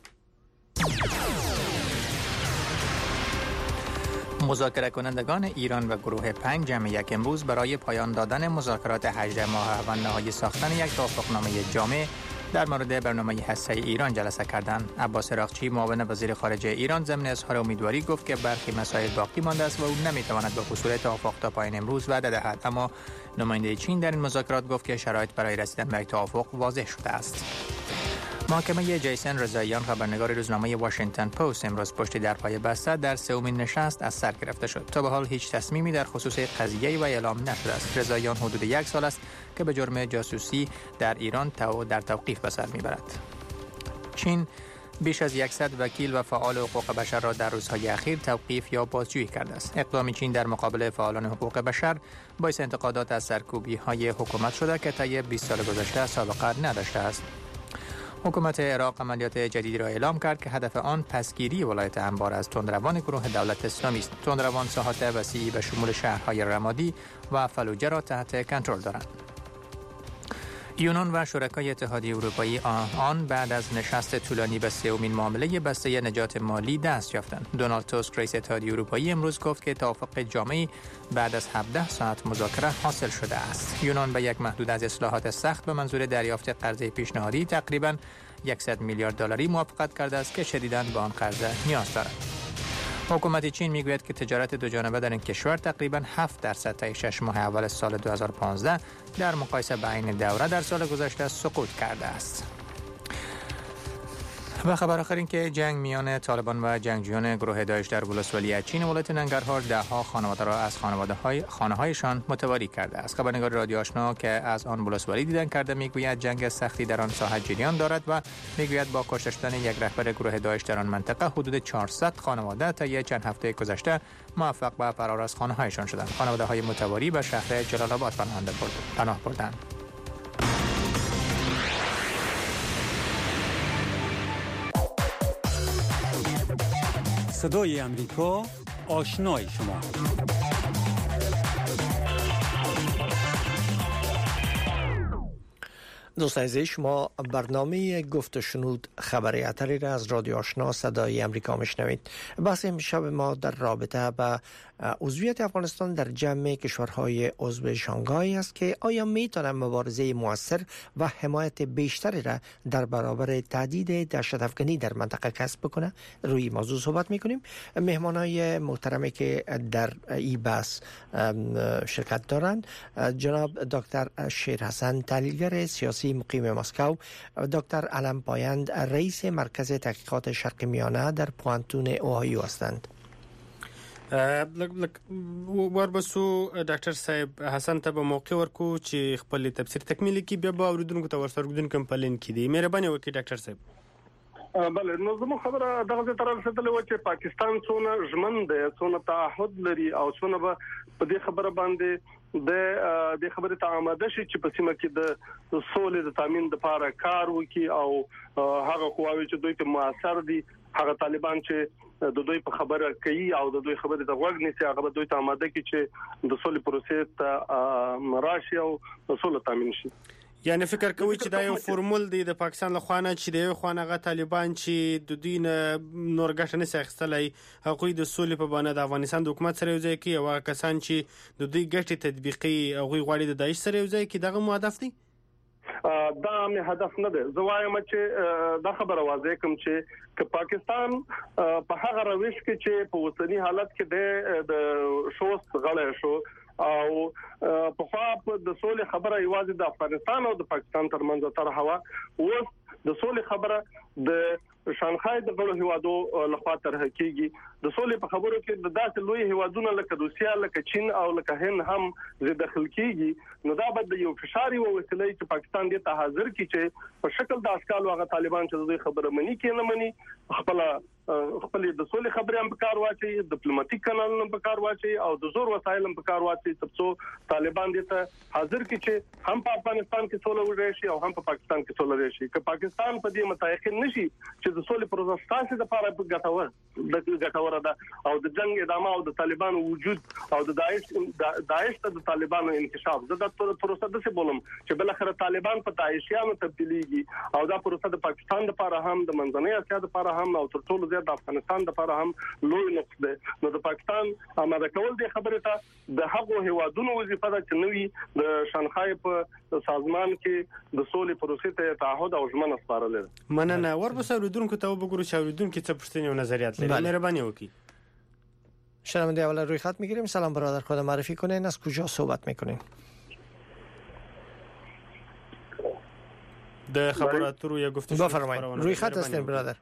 مذاکره کنندگان ایران و گروه 5 جمع یک امروز برای پایان دادن مذاکرات 18 ماه و نهایی ساختن یک توافقنامه جامع در مورد برنامه هسته‌ای ایران جلسه کردند. عباس عراقچی معاون وزیر خارجه ایران ضمن اظهار امیدواری گفت که برخی مسائل باقی مانده است و او نمی‌تواند به حصول توافق تا پایان امروز وعده دهد، اما نماینده چین در این مذاکرات گفت که شرایط برای رسیدن به توافق واضح شده است. محکمه جیسن رضاییان خبرنگار روزنامه واشنگتن پست امروز پشت در پای بسته در سومین نشست از سر گرفته شد. تا به حال هیچ تصمیمی در خصوص قضیه و اعلام نشده است. رضاییان حدود 1 سال است که به جرم جاسوسی در ایران در توقیف به سر میبرد. چین بیش از 100 وکیل و فعال حقوق بشر را در روزهای اخیر توقیف یا بازجویی کرده است. اقدام چین در مقابل فعالان حقوق بشر باعث انتقادات از سرکوبی‌های حکومت شده که طی 20 سال گذشته سابقه نداشته است. حکومت عراق عملیات جدیدی را اعلام کرد که هدف آن پسگیری ولایت انبار از تندروان گروه دولت اسلامی است. تندروان ساحات وسیعی به شمول شهرهای رمادی و فلوجه را تحت کنترل دارند. یونان و شرکای اتحادیه اروپایی آن بعد از نشست طولانی به سومین معامله بسته نجات مالی دست یافتند. دونالد توسک رئیس اتحادیه اروپایی امروز گفت که توافق جامعی بعد از 17 ساعت مذاکره حاصل شده است. یونان به یک محدود از اصلاحات سخت به منظور دریافت قرضه پیشنهادی تقریباً 100 میلیارد دلاری موافقت کرده است که شدیداً به آن قرضه نیاز دارد. حکومت چین میگوید که تجارت دو جانبه در این کشور تقریباً 7% تا 6 ماه اول سال 2015 در مقایسه با این دوره در سال گذشته سقوط کرده است. و خبر آخر این که جنگ میان طالبان و جنگجویان گروه داعش در ولسوالی چین ولایت ننگرهار ده‌ها خانواده را از خانه‌هایشان متواری کرده است. خبرنگار رادیو آشنا که از آن ولسوالی دیدن کرده میگوید جنگ سختی در آن ساحه جریان دارد و میگوید با کشته شدن یک رهبر گروه داعش در آن منطقه حدود 400 خانواده تا چند هفته گذشته موفق به فرار از خانه‌هایشان شدند. خانواده‌های متواری به شهر جلال آباد پناه بردند. صدای امریکا، آشنای شما. دوستان عزیز، شما برنامه گفت و شنود خبری اتری را از رادیو آشنا صدای امریکا میشنوید. بحث امشب ما در رابطه با عضویت افغانستان در جمع کشورهای عضو شانگهای است که آیا میتونه مبارزه موثر و حمایت بیشتری را در برابر تهدید دهشت‌افکنی در منطقه کسب بکنه. روی موضوع صحبت میکنیم. مهمانای محترمی که در این بحث شرکت دارند جناب دکتر شیر حسن، تحلیلگر سیاسی سیاسی مقیم مسکو، دکتر علم پایند رئیس مرکز تحقیقات شرق میانه در پوانتون اوهایو هستند. وربسو ډاکټر صاحب حسن ته به موقع ورکو چې خپل تفسیر تکمیل کړي، بیا به اوریدونکو ته ورسره کمپلین کړي. مهرباني وکړئ ډاکټر صاحب. بله، نو زموږ خبره دغه تر رسیدلې و چې پاکستان څونه ژمن دی، څونه تعهد لري او څونه به په دې خبره باندې د خبرې ته آماده شي چې په سیمه کې د سولې د تامین لپاره کار وکړي او هغه قواوی چې دوی ته موثر دي، هغه طالبان چې د دوی په خبره کوي او د دوی خبرې ته غوږ نیسي، هغه به دوی ته آماده کړي چې د سولې پروسې ته راشي او سوله تامین شي. یعنی فکر کوي چې دا یو فورمول دی د پاکستان له خوا نه چې د یو خوا نه طالبان چې د دوی نه نور ګټه نه اخیستلای، هغوی د سولې په بڼه د افغانستان د حکومت سره یوځای کوي او هغه کسان چې د دوی ګټې تطبیقي هغوی غواړي د داعش سره یوځای کوي. دغه مو هدف دی؟ دا مې هدف نه دی. زه وایم چې دا خبره واضح کوم چې پاکستان په هغه روش کې چې په اوسنی حالت کې د شوست غړی شو او په خوا د سولې خبره یوازې د افغانستان او د پاکستان ترمنځ طرح هوا، اوس د سولې خبره د شانګهای د غړو هیوادو لخوا طرح کیږي. د سولې په خبرو کې د داسې لوی هیوادونو لکه روسیا، لکه چین او لکه هند هم داخل کیږي. نو دا به د یو فشار یو وسیله چې پاکستان دې ته حاضر کی چې په شکل د اسکالو هغه طالبان چې دوی خبره مني کې نه مني، خپل د سولې خبرې هم په کار واچي، ډیپلوماټیک کانالونه په کار واچي او د زور وسایل هم په کار واچي، ترڅو طالبان دې ته حاضر کی چې هم په افغانستان کې سوله وشي او هم په پاکستان کې سوله وشي. که پاکستان په دې متایقن نشي چې د سولې پروسه ستاسو لپاره ګټوره ده او د جنگ ادامه او د طالبانو وجود او د داعش ته د طالبانو انکشاف، زه د پروسه د څه بولم چې بل اخر طالبان په داعشیانو تبدیلیږي او دا پروسه د پاکستان لپاره هم د منځنۍ اسیا لپاره هم او تر ټولو زیات د افغانستان لپاره هم لوی نقص ده. نو د پاکستان آماده کول د خبره ته د هغو هیوادونو وظیفه ده چې نوې د شانګهای په سازمان کې د سولې پروسې ته تعهد او ژمنه سپارل ده. مننه. وربسو اوریدونکو ته وګورو چې اوریدونکو څه پوښتنې او نظریات لري. مهرباني وکړئ. شنونده اول روی خط میگیریم. سلام برادر، خود معرفی کنین، از کجا صحبت میکنین؟ د خبرو اترو یا گفتگو بفرمایید. روی خط هستین برادر.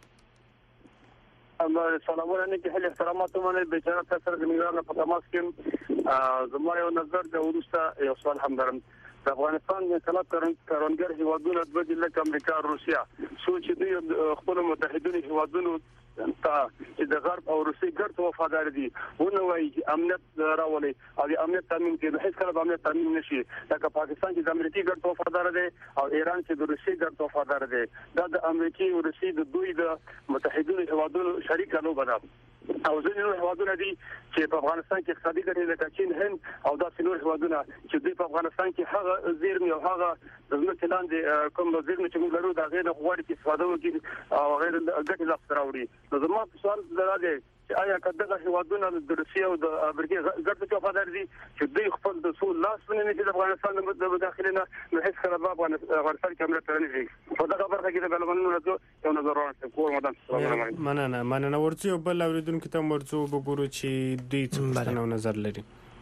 سلام علیکم، هل احترامات من بیچاره تاسو د میرانه په تماس کې زما یو نظر د ورسته یو سوال هم درم. د افغانستان مثلا کارونګر هیوادونه د بدیل ک امریکا روسیا سوچ دي خپل متحدین هیوادونو ته چې د غرب او روسي ګډ وفادار دي ونه وایي امنیت راولي او د امنیت تامین کې هیڅ کله د امنیت تامین نشي. لکه پاکستان چې د امریکای ګډ وفادار دي او ایران چې د روسي ګډ وفادار دي، دا د امریکای او روسي د دوی د متحدین هیوادونو شریک نه بنا او ځینې نور هیوادونه دي چې په افغانستان کې اقتصادي ګټې لکه چین، هند او داسې نور هیوادونه چې دوی په افغانستان کې هغه زیرمې او هغه ځمکې لاندې کوم زیرمې چې موږ لرو دا غیر غواړي چې استفاده وکړي او غیر ګټې لاسته راوړي. نو زما په سوال دا دی چې آیا کداغه هیوادونه د روسیې او د امریکا ګډ وفادار دي چې دوی خپل د سول لاس باندې چې د افغانستان د داخلينه نو هیڅ کله به افغانستان کې امنیت نه لري. په دا خبره کې د بلمنونو یو نظر راځي کوم مدام. مننه. ورته بل اوریدونکو ته ورته وګورو چې دوی څه پوښتنه او نظر لري.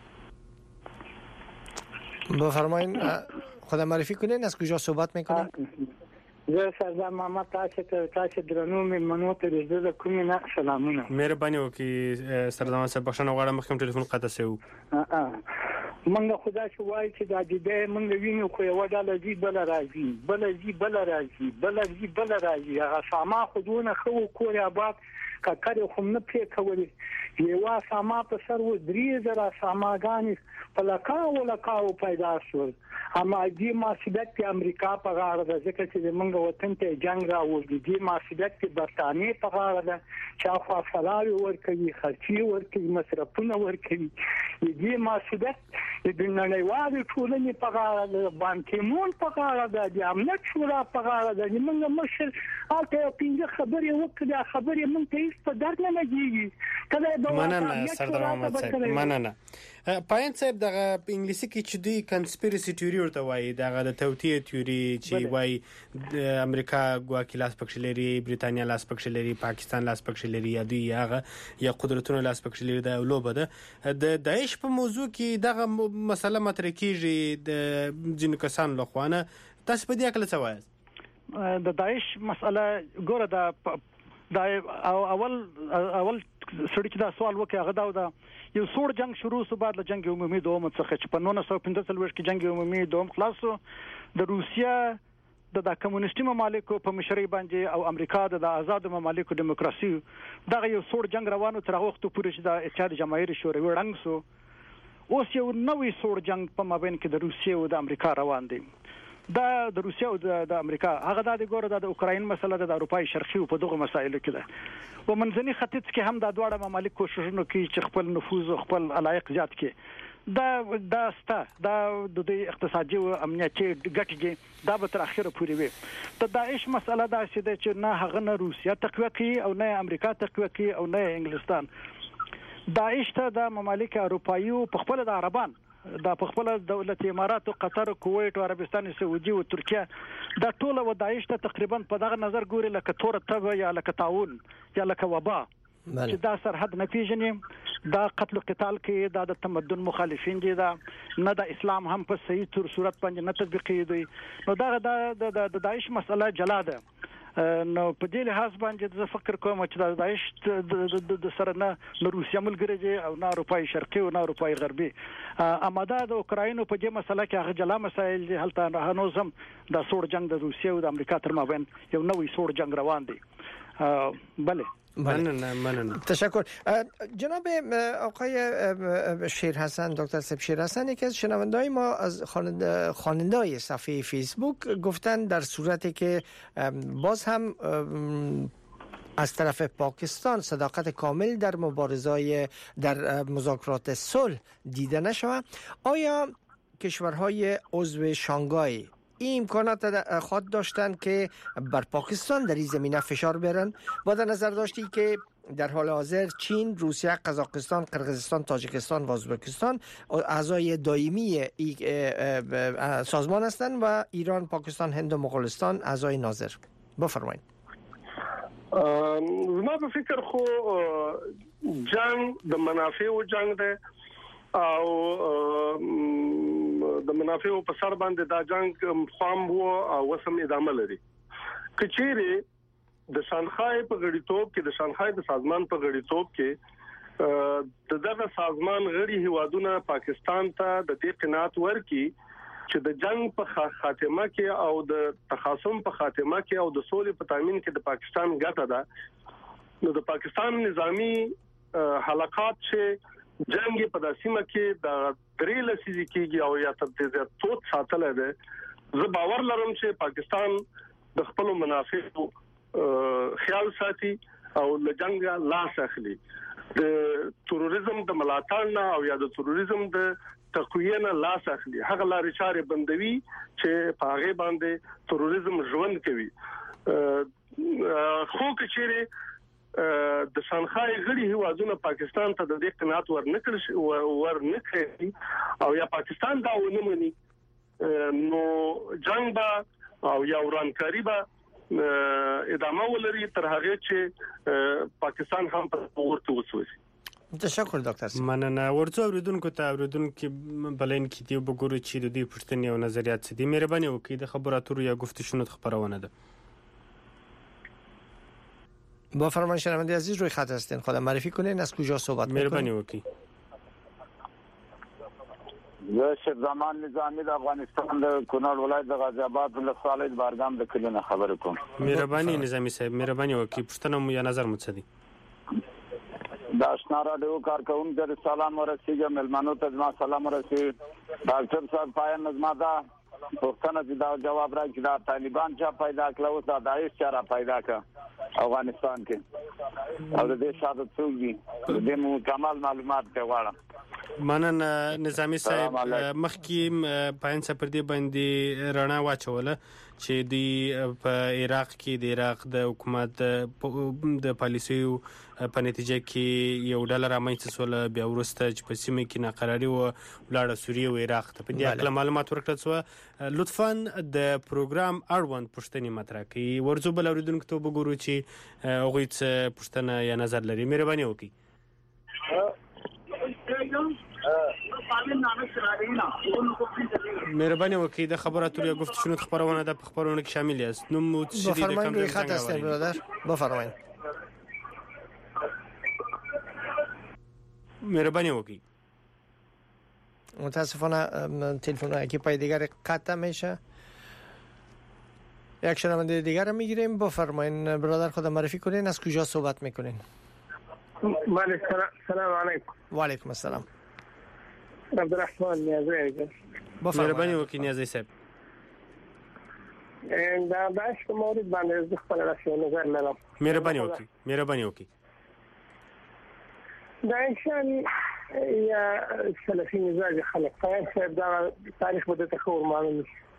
بفرمایید، خود معرفی کنین، از کجا صحبت میکنین؟ زه سردار محمد تاسو درنو مېلمنو ته د کومې نه سلامونه. مهرباني وکړئ سردار محمد صاحب، بخښنه غواړم مخکې ټلیفون قطع شو. منګه خدا شو وای چې دا دې منګه ویني خو یو ډول دی بل راځي هغه ساما خودونه خو کور آباد ککړ خو نه پې کولې یو ساما په سر و 3000 ساماګانی په لکاو پیدا شول. اما دې مسئولیت په امریکا په غاړه ده ځکه چې موږ وطن ته جنگ راوړي. دې مسئولیت په برتانیې په غاړه ده چې خو فلاري ورکوي، خرچي ورکوي، مصرفونه ورکوي. دې مسئولیت د نړیوالې ټولنې په غاړه ده، بانکیمون په غاړه ده، د امنیت شورا په غاړه ده. موږ مشر هلته یو پنځه خبرې وکړه، خبرې موږ ته هیڅ په درد نه لګېږي. مننه سردار محمد صاحب. مننه. پاین صاحب دغه په انګلیسي کې چې دوی کنسپیرسي تیوري ورته وایي، دغه د توطئه تیوري چې وایي د امریکا ګواکې لاس پکښ لري، بریتانیا لاس پکښ لري، پاکستان لاس پکښ لري، یا دوی هغه یا قدرتونو لاس پکښ لري. د لوبه ده د داعش په موضوع کې دغه مسله مطرح کیږي د ځینو کسانو لخوا نه تاسو په دې اړه څه وایئ؟ د داعش مسله ګوره دا اول سړی چې دا سوال وکړي هغه دا یو سوړ جنگ شروع سو بعد له جنگ عمومي دوم څخه چې په 1945 کې جنگ عمومي دوم خلاص د روسیا د کمونیستي ممالکو په مشرۍ باندې او امریکا د آزاد ممالکو دیموکراسي دا یو سوړ جنگ روانو تر هغه وخت پورې چې د اتحاد جماهیر شوروي رنګ سو اوس یو نوې سوړ جنگ په مابین کې د روسیا او د امریکا روان دي دا د روسیا او د امریکا هغه د ګوره د اوکراین مسله د اروپای شرقي په دغه مسایلو کې ده و منځني ختیځ کې هم د دواړه ممالک کوششونه کوي چې خپل نفوذ او خپل علایق زیات کړي دا د اقتصادي او امنیتي ګټې دا به تر اخره پورې وي د داعش مسله دا چې نه هغه نه روسیا تقویه کوي او نه امریکا تقویه کوي او نه انګلستان داعش ته د ممالک اروپایي په خپل د عربان دا په خپل دولت امارات او قطر او کویت او عربستان سعودي او ترکیه دا ټول و داعش ته تقریبا په دغه نظر ګوري لکه تور تبه یا لکه طاعون یا لکه وبا چې دا سرحد نه پیژني دا قتل او قتال کوي دا د تمدن مخالفین دي دا نه د اسلام هم په صحیح تور صورت باندې نه تطبیقي دي نو دا د داعش مسله جلا ده نو په دې لحاظ باندې زه فکر کوم چې د داعش د سره نه روسیا ملګری دي او نه اروپای شرقي او نه اروپای غربي اماده د اوکراین په دې مسله کې هغه جلا مسایل دي هلته هنوز هم د سوړ جنگ د روسیا او د امریکا تر مابین یو نوې سوړ جنگ روان دي بله مننه تشکر جناب آقای شیر حسن دکتر سب شیر حسن یکی از شنونده‌های ما از خواننده‌های صفحه فیسبوک گفتن در صورتی که باز هم از طرف پاکستان صداقت کامل در در مذاکرات صلح دیده نشود آیا کشورهای عضو شانگهای این امکانات خود داشتن که بر پاکستان در این زمینه فشار بیارن با در نظر داشتی که در حال حاضر چین، روسیه، قزاقستان، قرقیزستان، تاجیکستان و ازبکستان اعضای دائمی سازمان هستند و ایران، پاکستان، هند و مغولستان اعضای ناظر. بفرمایید. ما به فکر خو جنگ د منافع او جنگ ده او د منافع په سر باندې دا جنگ خام وو او وسم ادامه لري کچېره د شانګهای په غړیتوب کې د شانګهای د سازمان په غړیتوب کې د دغه سازمان غړي هیوادونه پاکستان ته د دې قناعت ورکړي چې د جنگ په خاتمه کې او د تخاصم په خاتمه کې او د سولې په تامین کې د پاکستان ګټه ده نو د پاکستان نظامی حلقات چې جنگ په داسمه کې د درې لسیزې کېږي او یا تر دې توت ساتل ده زه باور لرم چې پاکستان د خپل منافعو خیال ساتي او له جنگ لاس اخلي د تروریزم د ملاتړ نه او یا د تروریزم د تقویه نه لاس اخلي هغه لارې چارې بندوي چې په هغه باندې تروریزم ژوند کوي خو کچېره د شانګهای غړي هیوادونه پاکستان ته د دې قناعت ورنکړي او یا پاکستان دا ونه مني نو جنگ با او یا ورانکاری با ادامه ولري تر هغه چې پاکستان هم په ورته وسوي. تشکر دکتر سید. مننه ورته اوریدونکو ته اوریدونکو بلین کې دی وګورئ چې د دې پښتنې او نظریات څه دي مهرباني وکړئ د خبراتو یا گفتشونو خبرونه ده. با فرمان شنونده عزیز روی خط هستین خودم معرفی کنین از کجا صحبت میکنین مهربانی وکړئ. زه شیخ زمان نظامی د افغانستان د کونړ ولایت د غازی آباد ولسوالۍ د بارګام د کلینه خبرې کوم. مهرباني نظامی صاحب مهرباني وکړئ پښتنه مو یا نظر مو څه دی د آشنا راډیو کارکونکو ته سلام ورسیږي ملمنو ته ما سلام ورسیږي ډاکټر صاحب پاین نظم دا پښتنه دا جواب راکړي دا طالبان چې پیدا کړو دا داعش چاره پیدا کړ افغانستان کې او د دې شاده څوک دي د مکمل معلومات ته غواړم. مننه نظامی صاحب مخکې پاین صاحب دې باندې رڼا واچوله چې دی په عراق کې د عراق د حکومت د پالیسیو په نتیجه کې یو ډالر رامنځته شول بیا ورسته چې په سیمه کې ناقراری و ولاړه سوریه او عراق ته په دې اړه معلومات ورکړل شو لطفاً د پروګرام اړوند پوښتنې مطرح کړئ ورځو بل اوریدونکو ته وګورو چې هغه څه پوښتنه یا نظر لري مهرباني وکړئ. مهرباني وکړئ د خبراتو یا گفتگو خبرونه د خبرونه کې شامل است. نو مو شدید کم روی خط هستین برادر، بفرمایید. مهرباني وکړئ. متاسفانه تلفن یکی پای دیگر قطع میشه. یک شنونده دیگر رو میگیریم. بفرمایید برادر، خود معرفی کنین، از کجا صحبت میکنین؟ سلام علیکم. و علیکم السلام. عبدالرحمن نیازی. مهرباني وکړئ نیازی صاحب. دا داش په مورید باندې د خپل راشي نظر لرم. مهرباني وکړئ. دا انسان یا سلفي مزاج خلق فاهم دا تاریخ بده تخور معلوم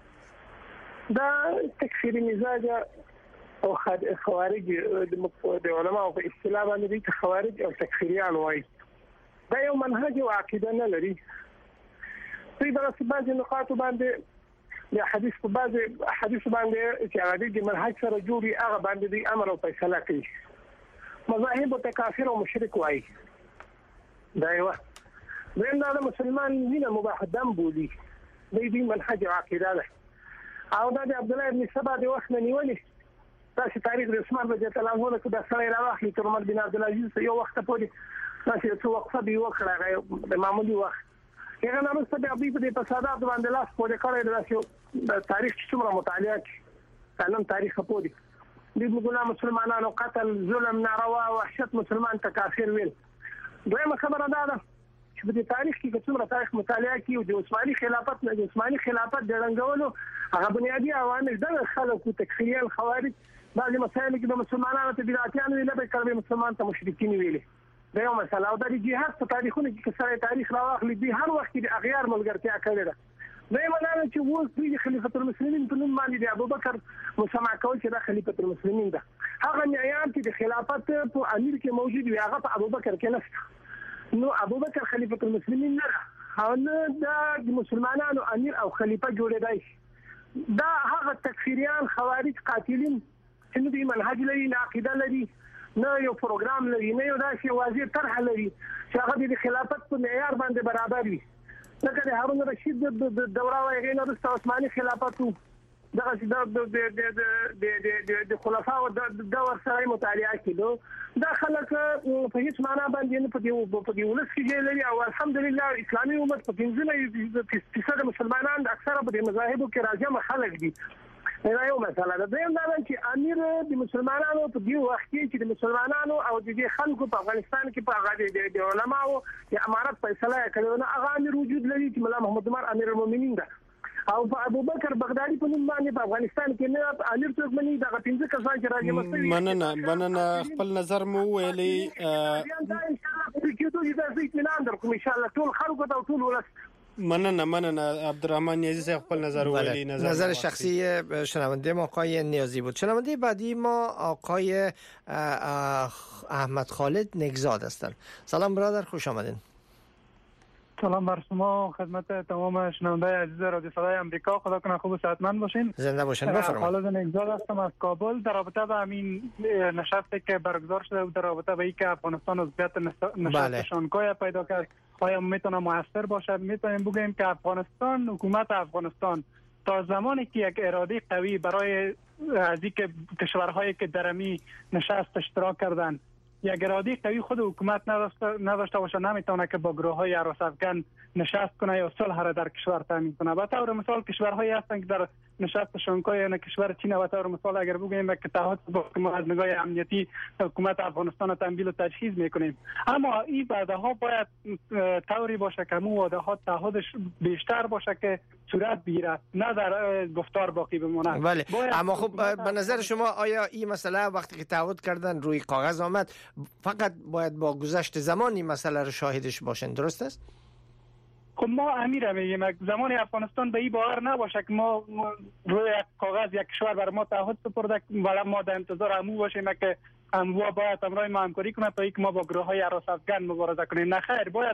دا تکفیری مزاج او خوارج د علماء په اصطلاح باندې دي خوارج او تکفیریان وایي. دا یو منهج او عقیده نه لري. په دغه بعض نقاط باندې د حدیث په بعض حدیث باندې چې هغه د منهج سره جوړي هغه باندې دي امر او فیصله کوي. مذاهب تکافر او مشرک وایي. دا یو د مسلمان وینه مباح دم بولی دې منهج او عقیده ده. او دا د عبد الله ابن سبا د وخت نیولې دا چې تاریخ د عثمان رضی الله عنه له کده سره راوخلی تر عمر بن عبد العزيز یو وخت پورې چې څو وقفه دی وکړه د معمولی وخت هغه نه مست د ابي په فسادات باندې لاس پورې کړی د تاریخ څومره مطالعه کړم تاریخ پورې د غلام مسلمانانو قتل ظلم ناروا وحشت مسلمان تکافر ویل. دویمه خبره ده چې په تاریخ کې څومره تاریخ مطالعه کوي د عثماني خلافت نه د عثماني خلافت د رنګولو هغه بنیادی عوامل د خلکو تکفیریان خوارج بعضی مسائل کې د مسلمانانو ته بدعتيان ویل به کړي مسلمان ته مشرکین ویل. دا یو مسله او د جهاد په تاریخونو کې سره تاریخ راوخلی دي هر وخت د اغیار ملګرتیا کړي ده. دا یو معنی چې وو د خلیفۃ المسلمین په نوم باندې د ابوبکر مسمع کول چې د خلیفۃ المسلمین ده هغه معیار چې د خلافت په امیر کې موجود وي هغه په ابوبکر کې نشته. نو ابوبکر خلیفۃ المسلمین نه هغه د مسلمانانو امیر او خلیفہ جوړیدای. دا هغه تکفیریان خوارج قاتلین چې دوی منهج لري نه عقیده لري نه یو پروګرام لري نه یو داسې واضح طرح لري چې هغه د خلافت په معیار باندې برابر وي. لکه د هارون رشید د دوره وایي نه د عثماني خلافت دغه د خلفاو د دور سره مطالعه کړو دا خلک په هیڅ معنا باندې نه په دې ولس کې لري او الحمدلله اسلامي امت په 15% مسلمانان اکثره په دې مذاهبو کې راځم خلک دي. دا یو مسله ده. دویم دا چې امیر د مسلمانانو په دې وخت کې چې د مسلمانانو او د خلکو په افغانستان کې په هغه د علماو د امارت فیصله کړې نه هغه امیر وجود لري چې مولا محمد عمر امیر المؤمنین ده او په ابوبکر بغدادي په نوم باندې په افغانستان کې نه امیر څوک مني دا 15 کسان چې راځي مسلې مننه خپل نظر مو ویلي دا ان شاء الله په کې ته د اطمینان درکوم ان شاء الله ټول خلکو ته ټول ولس. مننه عبدالرحمن نیازی صاحب خپل نظر ویلی. نظر شخصی شنونده ما آقای نیازی بود. شنونده بعدی ما آقای احمد خالد نگزاد هستند. سلام برادر، خوش آمدین. سلام بر شما، خدمت تمام شنونده عزیز رادیو صدای آمریکا. خدا کنه خوب و صحتمند باشین. زنده باشین. بفرمایید. خالد نگزاد هستم از کابل. در رابطه با همین نشستی که برگزار شده و در رابطه با اینکه افغانستان عضویت نشست شانگهای پیدا کرد آیا میتونه موثر باشه؟ میتونیم بگیم که حکومت افغانستان تا زمانی که یک اراده قوی برای از اینکه کشورهایی که در می نشست اشتراک کردن یک اراده قوی خود حکومت نداشته باشه نمیتونه که با گروه‌های هراس‌افکن نشست کنه یا صلح را در کشور تامین کنه. به طور مثال کشورهایی هستند که در نشست شانگهای یا کشور چین به طور مثال اگر بگوییم که تحت با از نگاه امنیتی حکومت افغانستان تنبیل و تجهیز میکنیم، اما این وعده‌ها باید طوری باشه که مو وعده‌ها تعهدش بیشتر باشه که صورت بگیره نه در گفتار باقی بمونه. بله اما خب به نظر شما آیا این مسئله وقتی که تعهد کردن روی کاغذ آمد فقط باید با گذشت زمان این مسئله رو شاهدش باشن، درست است؟ خب ما امیر میگیم زمان افغانستان به این باور نباشه که ما روی کاغذ یک کشور بر ما تعهد سپرده و ما در انتظار همو باشیم که اموا باید همراه ما همکاری کنه تا اینکه ما با گروه‌های هراس‌افکن مبارزه کنیم. نه خیر، باید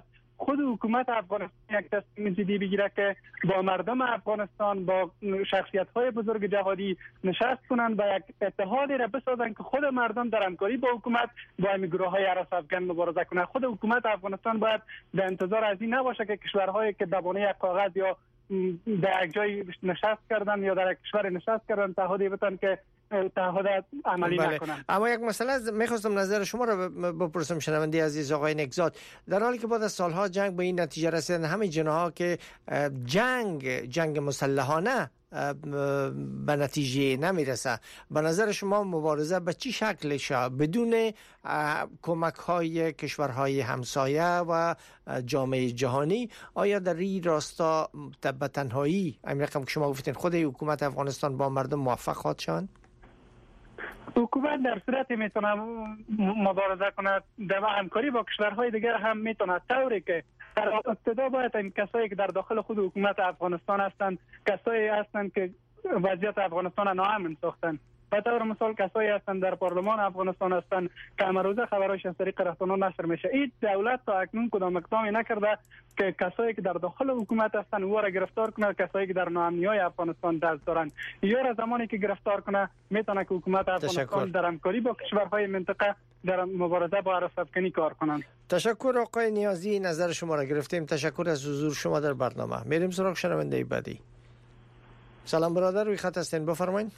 خود حکومت افغانستان یک تصمیم جدی بگیره که با مردم افغانستان، با شخصیت‌های بزرگ جهادی نشست کنند و یک اتحادی را بسازند که خود مردم در همکاری با حکومت با این گروه‌های هراس افغان مبارزه کنند. خود حکومت افغانستان باید در انتظار از این نباشه که کشورهایی که به یک کاغذ یا در یک جای نشست کردن یا در یک کشور نشست کردن تعهدی بتن که تعهد عملی نکنن. اما یک مسئله میخواستم نظر شما رو بپرسم شنونده عزیز آقای نکزاد. در حالی که بعد از سالها جنگ به این نتیجه رسیدن همه جناها که جنگ مسلحانه به نتیجه نمیرسه، به نظر شما مبارزه به چی شکلش بدون کمک های کشورهای همسایه و جامعه جهانی؟ آیا در این راستا به تنهایی همین رقم که شما گفتین خود حکومت افغانستان با مردم موفق خواهد شد؟ حکومت در صورتی میتونه مبارزه کنه، در همکاری با کشورهای دیگر هم میتونه، طوری که در ابتدا باید این کسایی که در داخل خود حکومت افغانستان هستند کسایی هستند که وضعیت افغانستان ناامن ساختن. به طور مثال کسایی هستند در پارلمان افغانستان هستند که امروزه خبرش از طریق رسانه‌ها نشر میشه. این دولت تا اکنون کدام اقدامی نکرده که کسایی که در داخل حکومت هستند او را گرفتار کنه، کسایی که در ناامنی‌های افغانستان دست دارند یا را زمانی که گرفتار کنه میتونه که حکومت افغانستان در همکاری با کشورهای منطقه در مبارزه با هراس افغانی کار کنند. تشکر آقای نیازی، نظر شما را گرفتیم. تشکر از حضور شما در برنامه. میریم سراغ شنونده بعدی. سلام برادر، روی خط هستین، بفرمایید.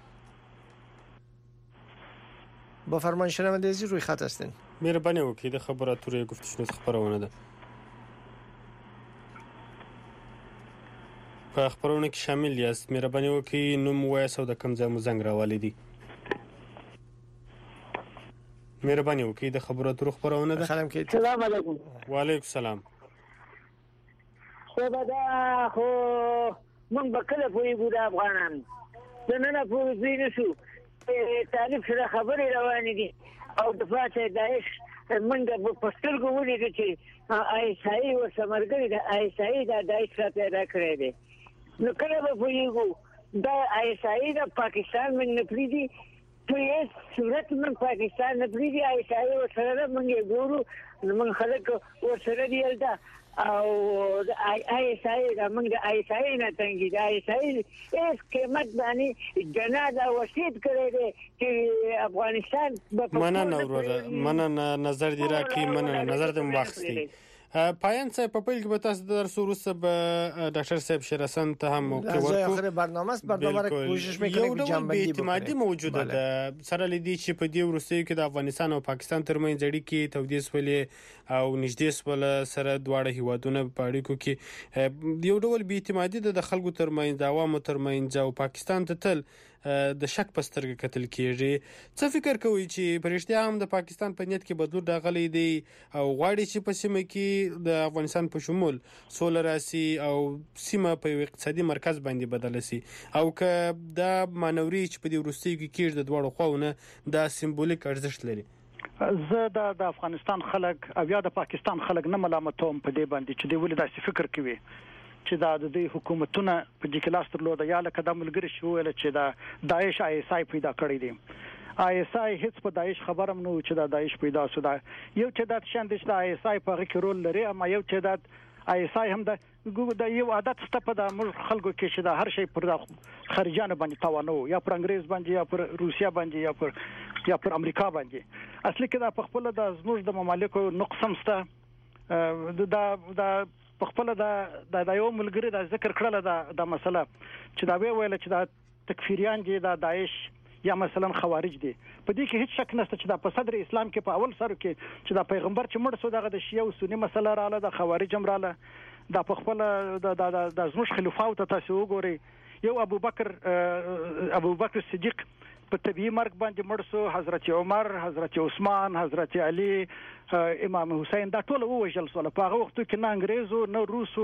بفرمایید شنونده عزیز، روی خط هستین. مهرباني وکړئ د خبراتو ری گفتشنو خبرونه ده. په خبرونه کې شامل یاست. مهرباني وکړئ نوم وایاست او د کوم ځای مو زنګ راوړی دي. مهرباني وکړئ د خبراتو خبرونه ده. سلام علیکم. وعلیکم السلام. خو دا خو من بکله پوری بود افغانان دنه پوری زینشو تعریف سره خبرې روانې دي او د فاته داعش منګه په سترګو ولیدل چې آیسای او سمرګری د آیسای د داعش را پیدا کړی دی. نو کله به ویګو دا آیسای د پاکستان من نه پریدي په هیڅ صورت من پاکستان نه پریدي. آیسای او سره موږ ګورو موږ خلک او سره دی الدا او آیسای د موږ آیسای نه تنګي د آیسای هیڅ قیمت باندې جناد وسید کړی دی چې افغانستان مننه نظر دی را کی مننه نظر د مباحثي پایان صاحب په پیل کې به تاسو در سروسه به ډاکټر صاحب شرسن ته هم ورکو اخر برنامه است برنامه را کوشش میکنیم که جنبندی اعتمادي موجوده ده سره لدی چې په دې ورستیو کې د افغانستان او پاکستان ترمنځ اړیکې تودې سولې او نږدې سول سره دواړه هیوادونه په اړیکو کې یو ډول بې اعتمادي د خلکو ترمنځ د عوامو ترمنځ او پاکستان ته تل د شک پسترګه قتل کیږي. څه فکر کوي چې پرشتیا هم د پاکستان په نیت کې بدلون راغلی دی او غواړي چې په سیمه کې د افغانستان په شمول سوله راسي او سیمه په اقتصادي مرکز باندې بدل شي او که دا مانوري چې په دې ورستیو کې کېږي د دوړو خواونه دا سمبولیک ارزښت لري. زه د افغانستان خلک او یا د پاکستان خلک نه ملامتوم په دې باندې چې دوی ولې داسې فکر کوي چې دا د دې حکومتونه په دې کې لاس درلوده یا لکه د ملګری شو ویل چې دا داعش آیسای پیدا کړی دی. آیسای هیڅ په داعش خبرم نه و چې دا داعش پیدا شو. دا یو چې د شاندش د آیسای په کې رول لري اما یو چې د آیسای هم د یو عادت ستپه د موږ خلکو کې چې دا هر شی پر خارجانه باندې توانو یا پر انګريز باندې یا پر روسیا باندې یا پر امریکا باندې اصلي کې دا په خپل د زموږ د ممالکو نقصم سته دا په خپل د یو ملګری د ذکر کړل د مسله چې دا ویل چې دا تکفیریان دي د داعش یا مثلا خوارج دي. په دې کې هیڅ شک نشته چې دا په صدر اسلام کې په اول سر کې چې دا پیغمبر چې مړ شو دغه د شیعه او سنی مسله رااله د خوارج هم رااله دا په خپل د زموږ خلفاو ته تاسو وګورئ. یو ابو بکر صدیق په طبيعي مرګ باندې مړ شو، حضرت عمر، حضرت عثمان، حضرت علي، امام حسین دا ټول ووژل شول. په هغه وخت کې نه انګريزو نه روسو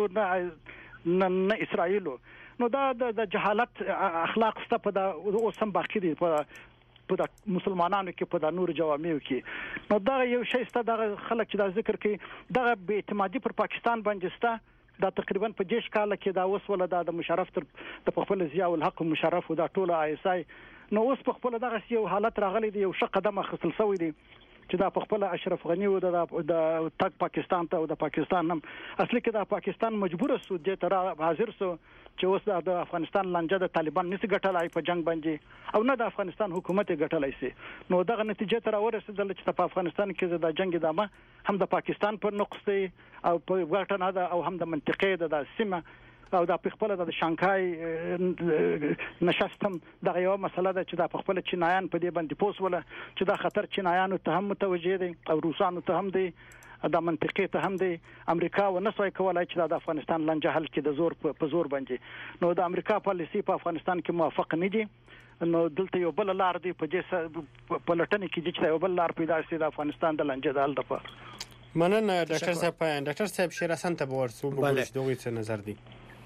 نه اسرائیلو. نو دا د جهالت اخلاق ست په دا اوسم باقی دي په د مسلمانانو کې په د نور جوامعو کې. نو دا یو شی ست د خلک چې دا ذکر کوي دا به اعتمادي پر پاکستان باندې ست دا تقریبا په 10 کال کې دا وسوله د مشرف تر د خپل ضیاء الحق مشرف او دا ټول آیسای نو اوس په خپل دغه یو حالت راغلی دی، یو ښه قدم اخیستل شوی دی چې دا په خپل اشرف غنی او د تک پاکستان ته او د پاکستان هم اصلي کې د پاکستان مجبور سو د تر حاضر سو چې اوس د افغانستان لنجه د طالبان نس ګټلای په جنگ باندې او نه د افغانستان حکومت ګټلای سي نو دغه نتیجه تر ورسېدل چې په افغانستان کې د جنگ دامه هم د پاکستان پر نقص دی او په ګټه نه ده او هم د منطقې د سیمه او د خپل د شانګهای نشستم دغه یو مسله ده چې د خپل چینایان په دې باندې پوسوله چې دا خطر چینایانو ته هم متوجه دي او روسانو ته هم دي د منطقې ته هم دي امریکا و نسوي کولای چې د افغانستان لنجه حل کې د زور په زور باندې نو د امریکا پالیسی په افغانستان کې موافق نه دي نو دلته یو بل لار دی په دې په لټنه کې چې یو بل لار پیدا شي د افغانستان د لنجه د حل لپاره مننه ډاکټر صاحب ډاکټر صاحب شیر حسن ته ورسو وګورئ دوی څه نظر دی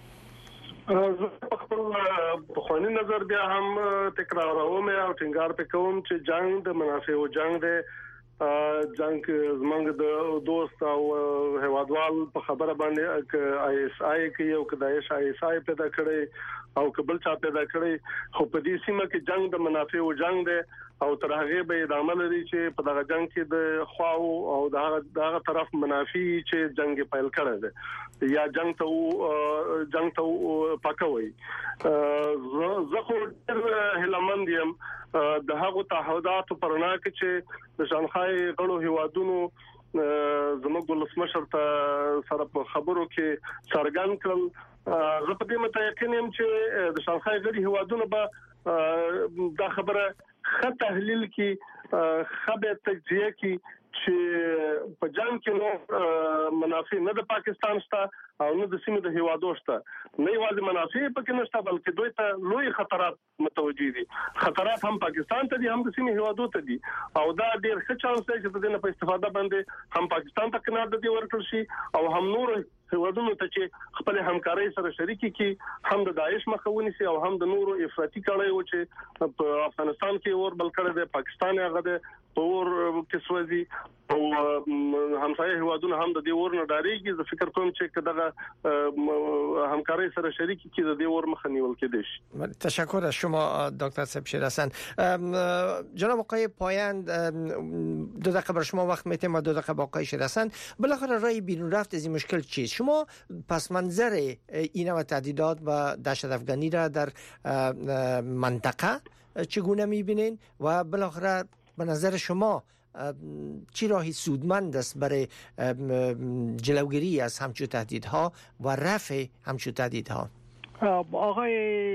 زه خپل بخوانی نظر بیا هم تکراروم او ټینګار پکوم چې جنگ د منافع او جنگ د جنگ زمنګ د دوست او هوادوال په خبره باندې آی اس آی کې یو کدایش آی اس آی پیدا کړي او قبل چا پیدا کړي خو په دې سیمه کې جنگ د منافع او جنگ دی او تر هغه به ادامه لري چې په دغه جنگ کې د خواو او دغه طرف منافي چې جنگ پیل کړی دی یا جنگ ته پکوي زه خو هلمند یم د هغه تعهدات پرنا کې چې د شانګهای غړو هیوادونو زموږ ولسمشر ته سره په خبرو کې څرګند کړل زه په دې متأکد یم چې د شانګهای غړي هیوادونو به دا خبره خط تحلیل کې خبره تجزیه کې چې په جنگ کې نو منافع نه د پاکستان شته او نه د سیمې د هیوادو شته نه یوازې منافع پکې نشته بلکې دوی ته لوی خطرات متوجي دي خطرات هم پاکستان ته دي هم د سیمې هیوادو ته دي او دا ډېر ښه چانس دی چې د دې په استفاده باندې هم پاکستان ته کنار د دې ورکړل شي او هم نور هیوادونو ته چې خپل همکاري سره شریکي کی هم د داعش مخاوني سي او هم د نورو افراطي کړي و چې په افغانستان کې اور بل کړي د پاکستان هغه د پور کې سوځي او همسایه هیوادونو هم د دې اور نه ډاریږي زه فکر کوم چې دغه همکاري سره شریکي کی د دې اور مخه نیول کېدای شي. تشکر از شما دکتر سبشیر حسن. جناب آقای پایند دو دقیقه بر شما وقت میتیم و 2 دقیقه با آقای شیر حسن. بالاخره راه بیرون رفت از این مشکل چیست؟ شما پس منظر این و تهدیدات و دهشت افغانی را در منطقه چگونه میبینین و بالاخره به نظر شما چی راهی سودمند است برای جلوگیری از همچون تهدیدها و رفع همچون تهدیدها؟ آقای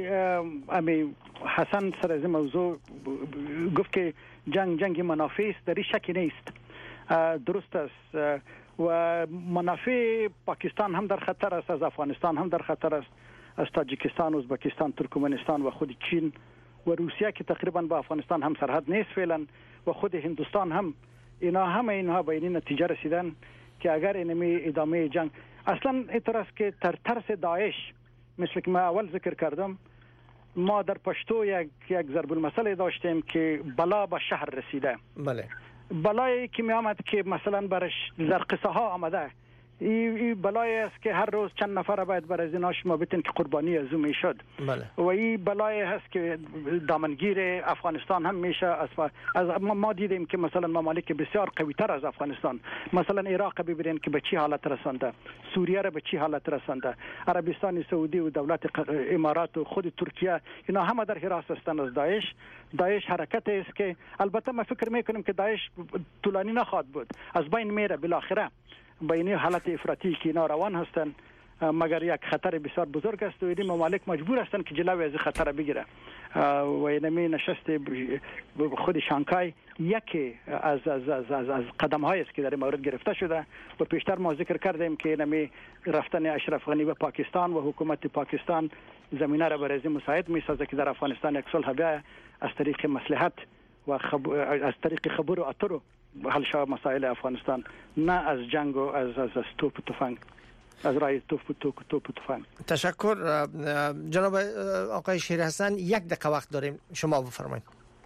حسن سر از موضوع گفت که جنگ منافع است، در این شکی نیست، درست است و منافع پاکستان هم در خطر است، از افغانستان هم در خطر است، از تاجیکستان، ازبکستان، ترکمنستان و خود چین و روسیه که تقریبا با افغانستان هم سرحد نیست فعلا و خود هندوستان هم اینها به این نتیجه رسیدن که اگر اینمی ادامه جنگ اصلا اعتراض که ترس داعش مثل که ما اول ذکر کردم ما در پشتو یک ضرب المثل داشتیم که بلا به شهر رسیده. بله. بلایی که می آمد که مثلا برش در قصه ها آمده این بلایی است که هر روز چند نفر باید بر از ایناش ما بتن که قربانی از او میشد. بله. و این بلایی هست که دامنگیر افغانستان هم میشه. از ما دیدیم که مثلا ممالک بسیار قوی تر از افغانستان مثلا عراق ببینید که به چی حالت رسانده، سوریه را به چی حالت رسانده، عربستان سعودی و دولت امارات و خود ترکیه اینا همه در حراس هستند از داعش حرکت است که البته ما فکر میکنیم که داعش طولانی نخواهد بود، از بین میره بالاخره. با این حالت افراطی که اینا روان هستند مگر یک خطر بسیار بزرگ است و این ممالک مجبور هستند که جلوی از خطر بگیره و اینمی نشست خود شانگهای یکی از قدم هایی است که در مورد گرفته شده و پیشتر ما ذکر کردیم که اینمی رفتن اشرف غنی به پاکستان و حکومت پاکستان زمینه را برای مساعد میسازه که در افغانستان یک صلح بیاید از طریق مصلحت و از طریق خبر و اتر حل شود مسائل افغانستان، نه از جنگ و از توپ و تفنگ، از رای توپ و تفنگ. تشکر. جناب آقای شیر حسن 1 دقیقه وقت داریم، شما بفرمایید.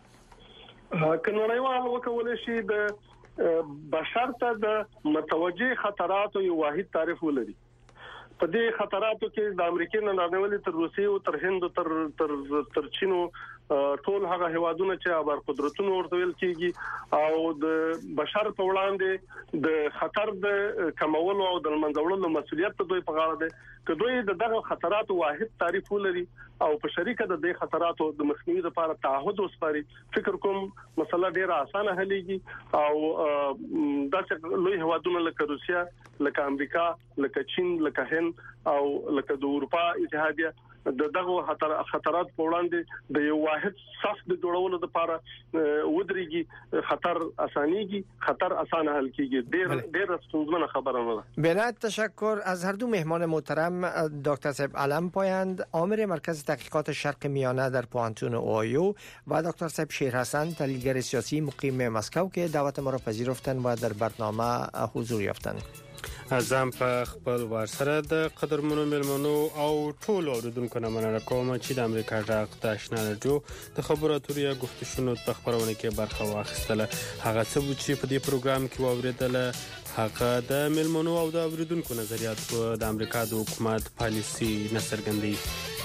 کنونیوال وکولای شي د بشر ته د متوجه خطراتو یو واحد تعریف ولري. په دې خطراتو کې د امریکا نه راغلي تر روسیې او تر هند تر چین ټول هغه هیوادونه چې ابر قدرتونو ورته ویل کیږي او د بشر په وړاندې د خطر د کمولو او د منځوړلو مسولیت ته دوی په غاړه ده که دوی دغه خطرات واحد تعریف ولري او په شریکه د دې خطراتو د مخنیوي لپاره تعهد وسپاري فکر کوم مسله ډیره اسانه حلېږي او داسې لوی هیوادونه لکه روسیا لکه امریکا لکه چین لکه هند او لکه د اروپا اتحادیه دغه خطرات په وړاندې د یو واحد صف د جوړولو لپاره ودرېږي خطر اسانيږي خطر اسانه حل کیږي ډېر ستونزمنه خبره نه ده. بنایت تشکر از هر دو مهمان محترم دکتر صاحب علم پایند عامل مرکز تحقیقات شرق میانه در پوانتون اوهایو و دکتر صاحب شیرحسن تحلیلگر سیاسی مقیم مسکو که دعوت ما را پذیرفتند و در برنامه حضور یافتند. ازم په خپل ورسره د قدرمنو ملمنو او ټول اوریدونکو نه مننه کوم چې د امریکا ژغ د آشنا رادیو د خبرو اترو گفتشونو په خبرونه کې برخه واخیستله. هغه څه چې په دې پروګرام کې واوریدله هغه د ملمنو او د اوریدونکو نظریات د امریکا د حکومت پالیسي نه څرګندوي.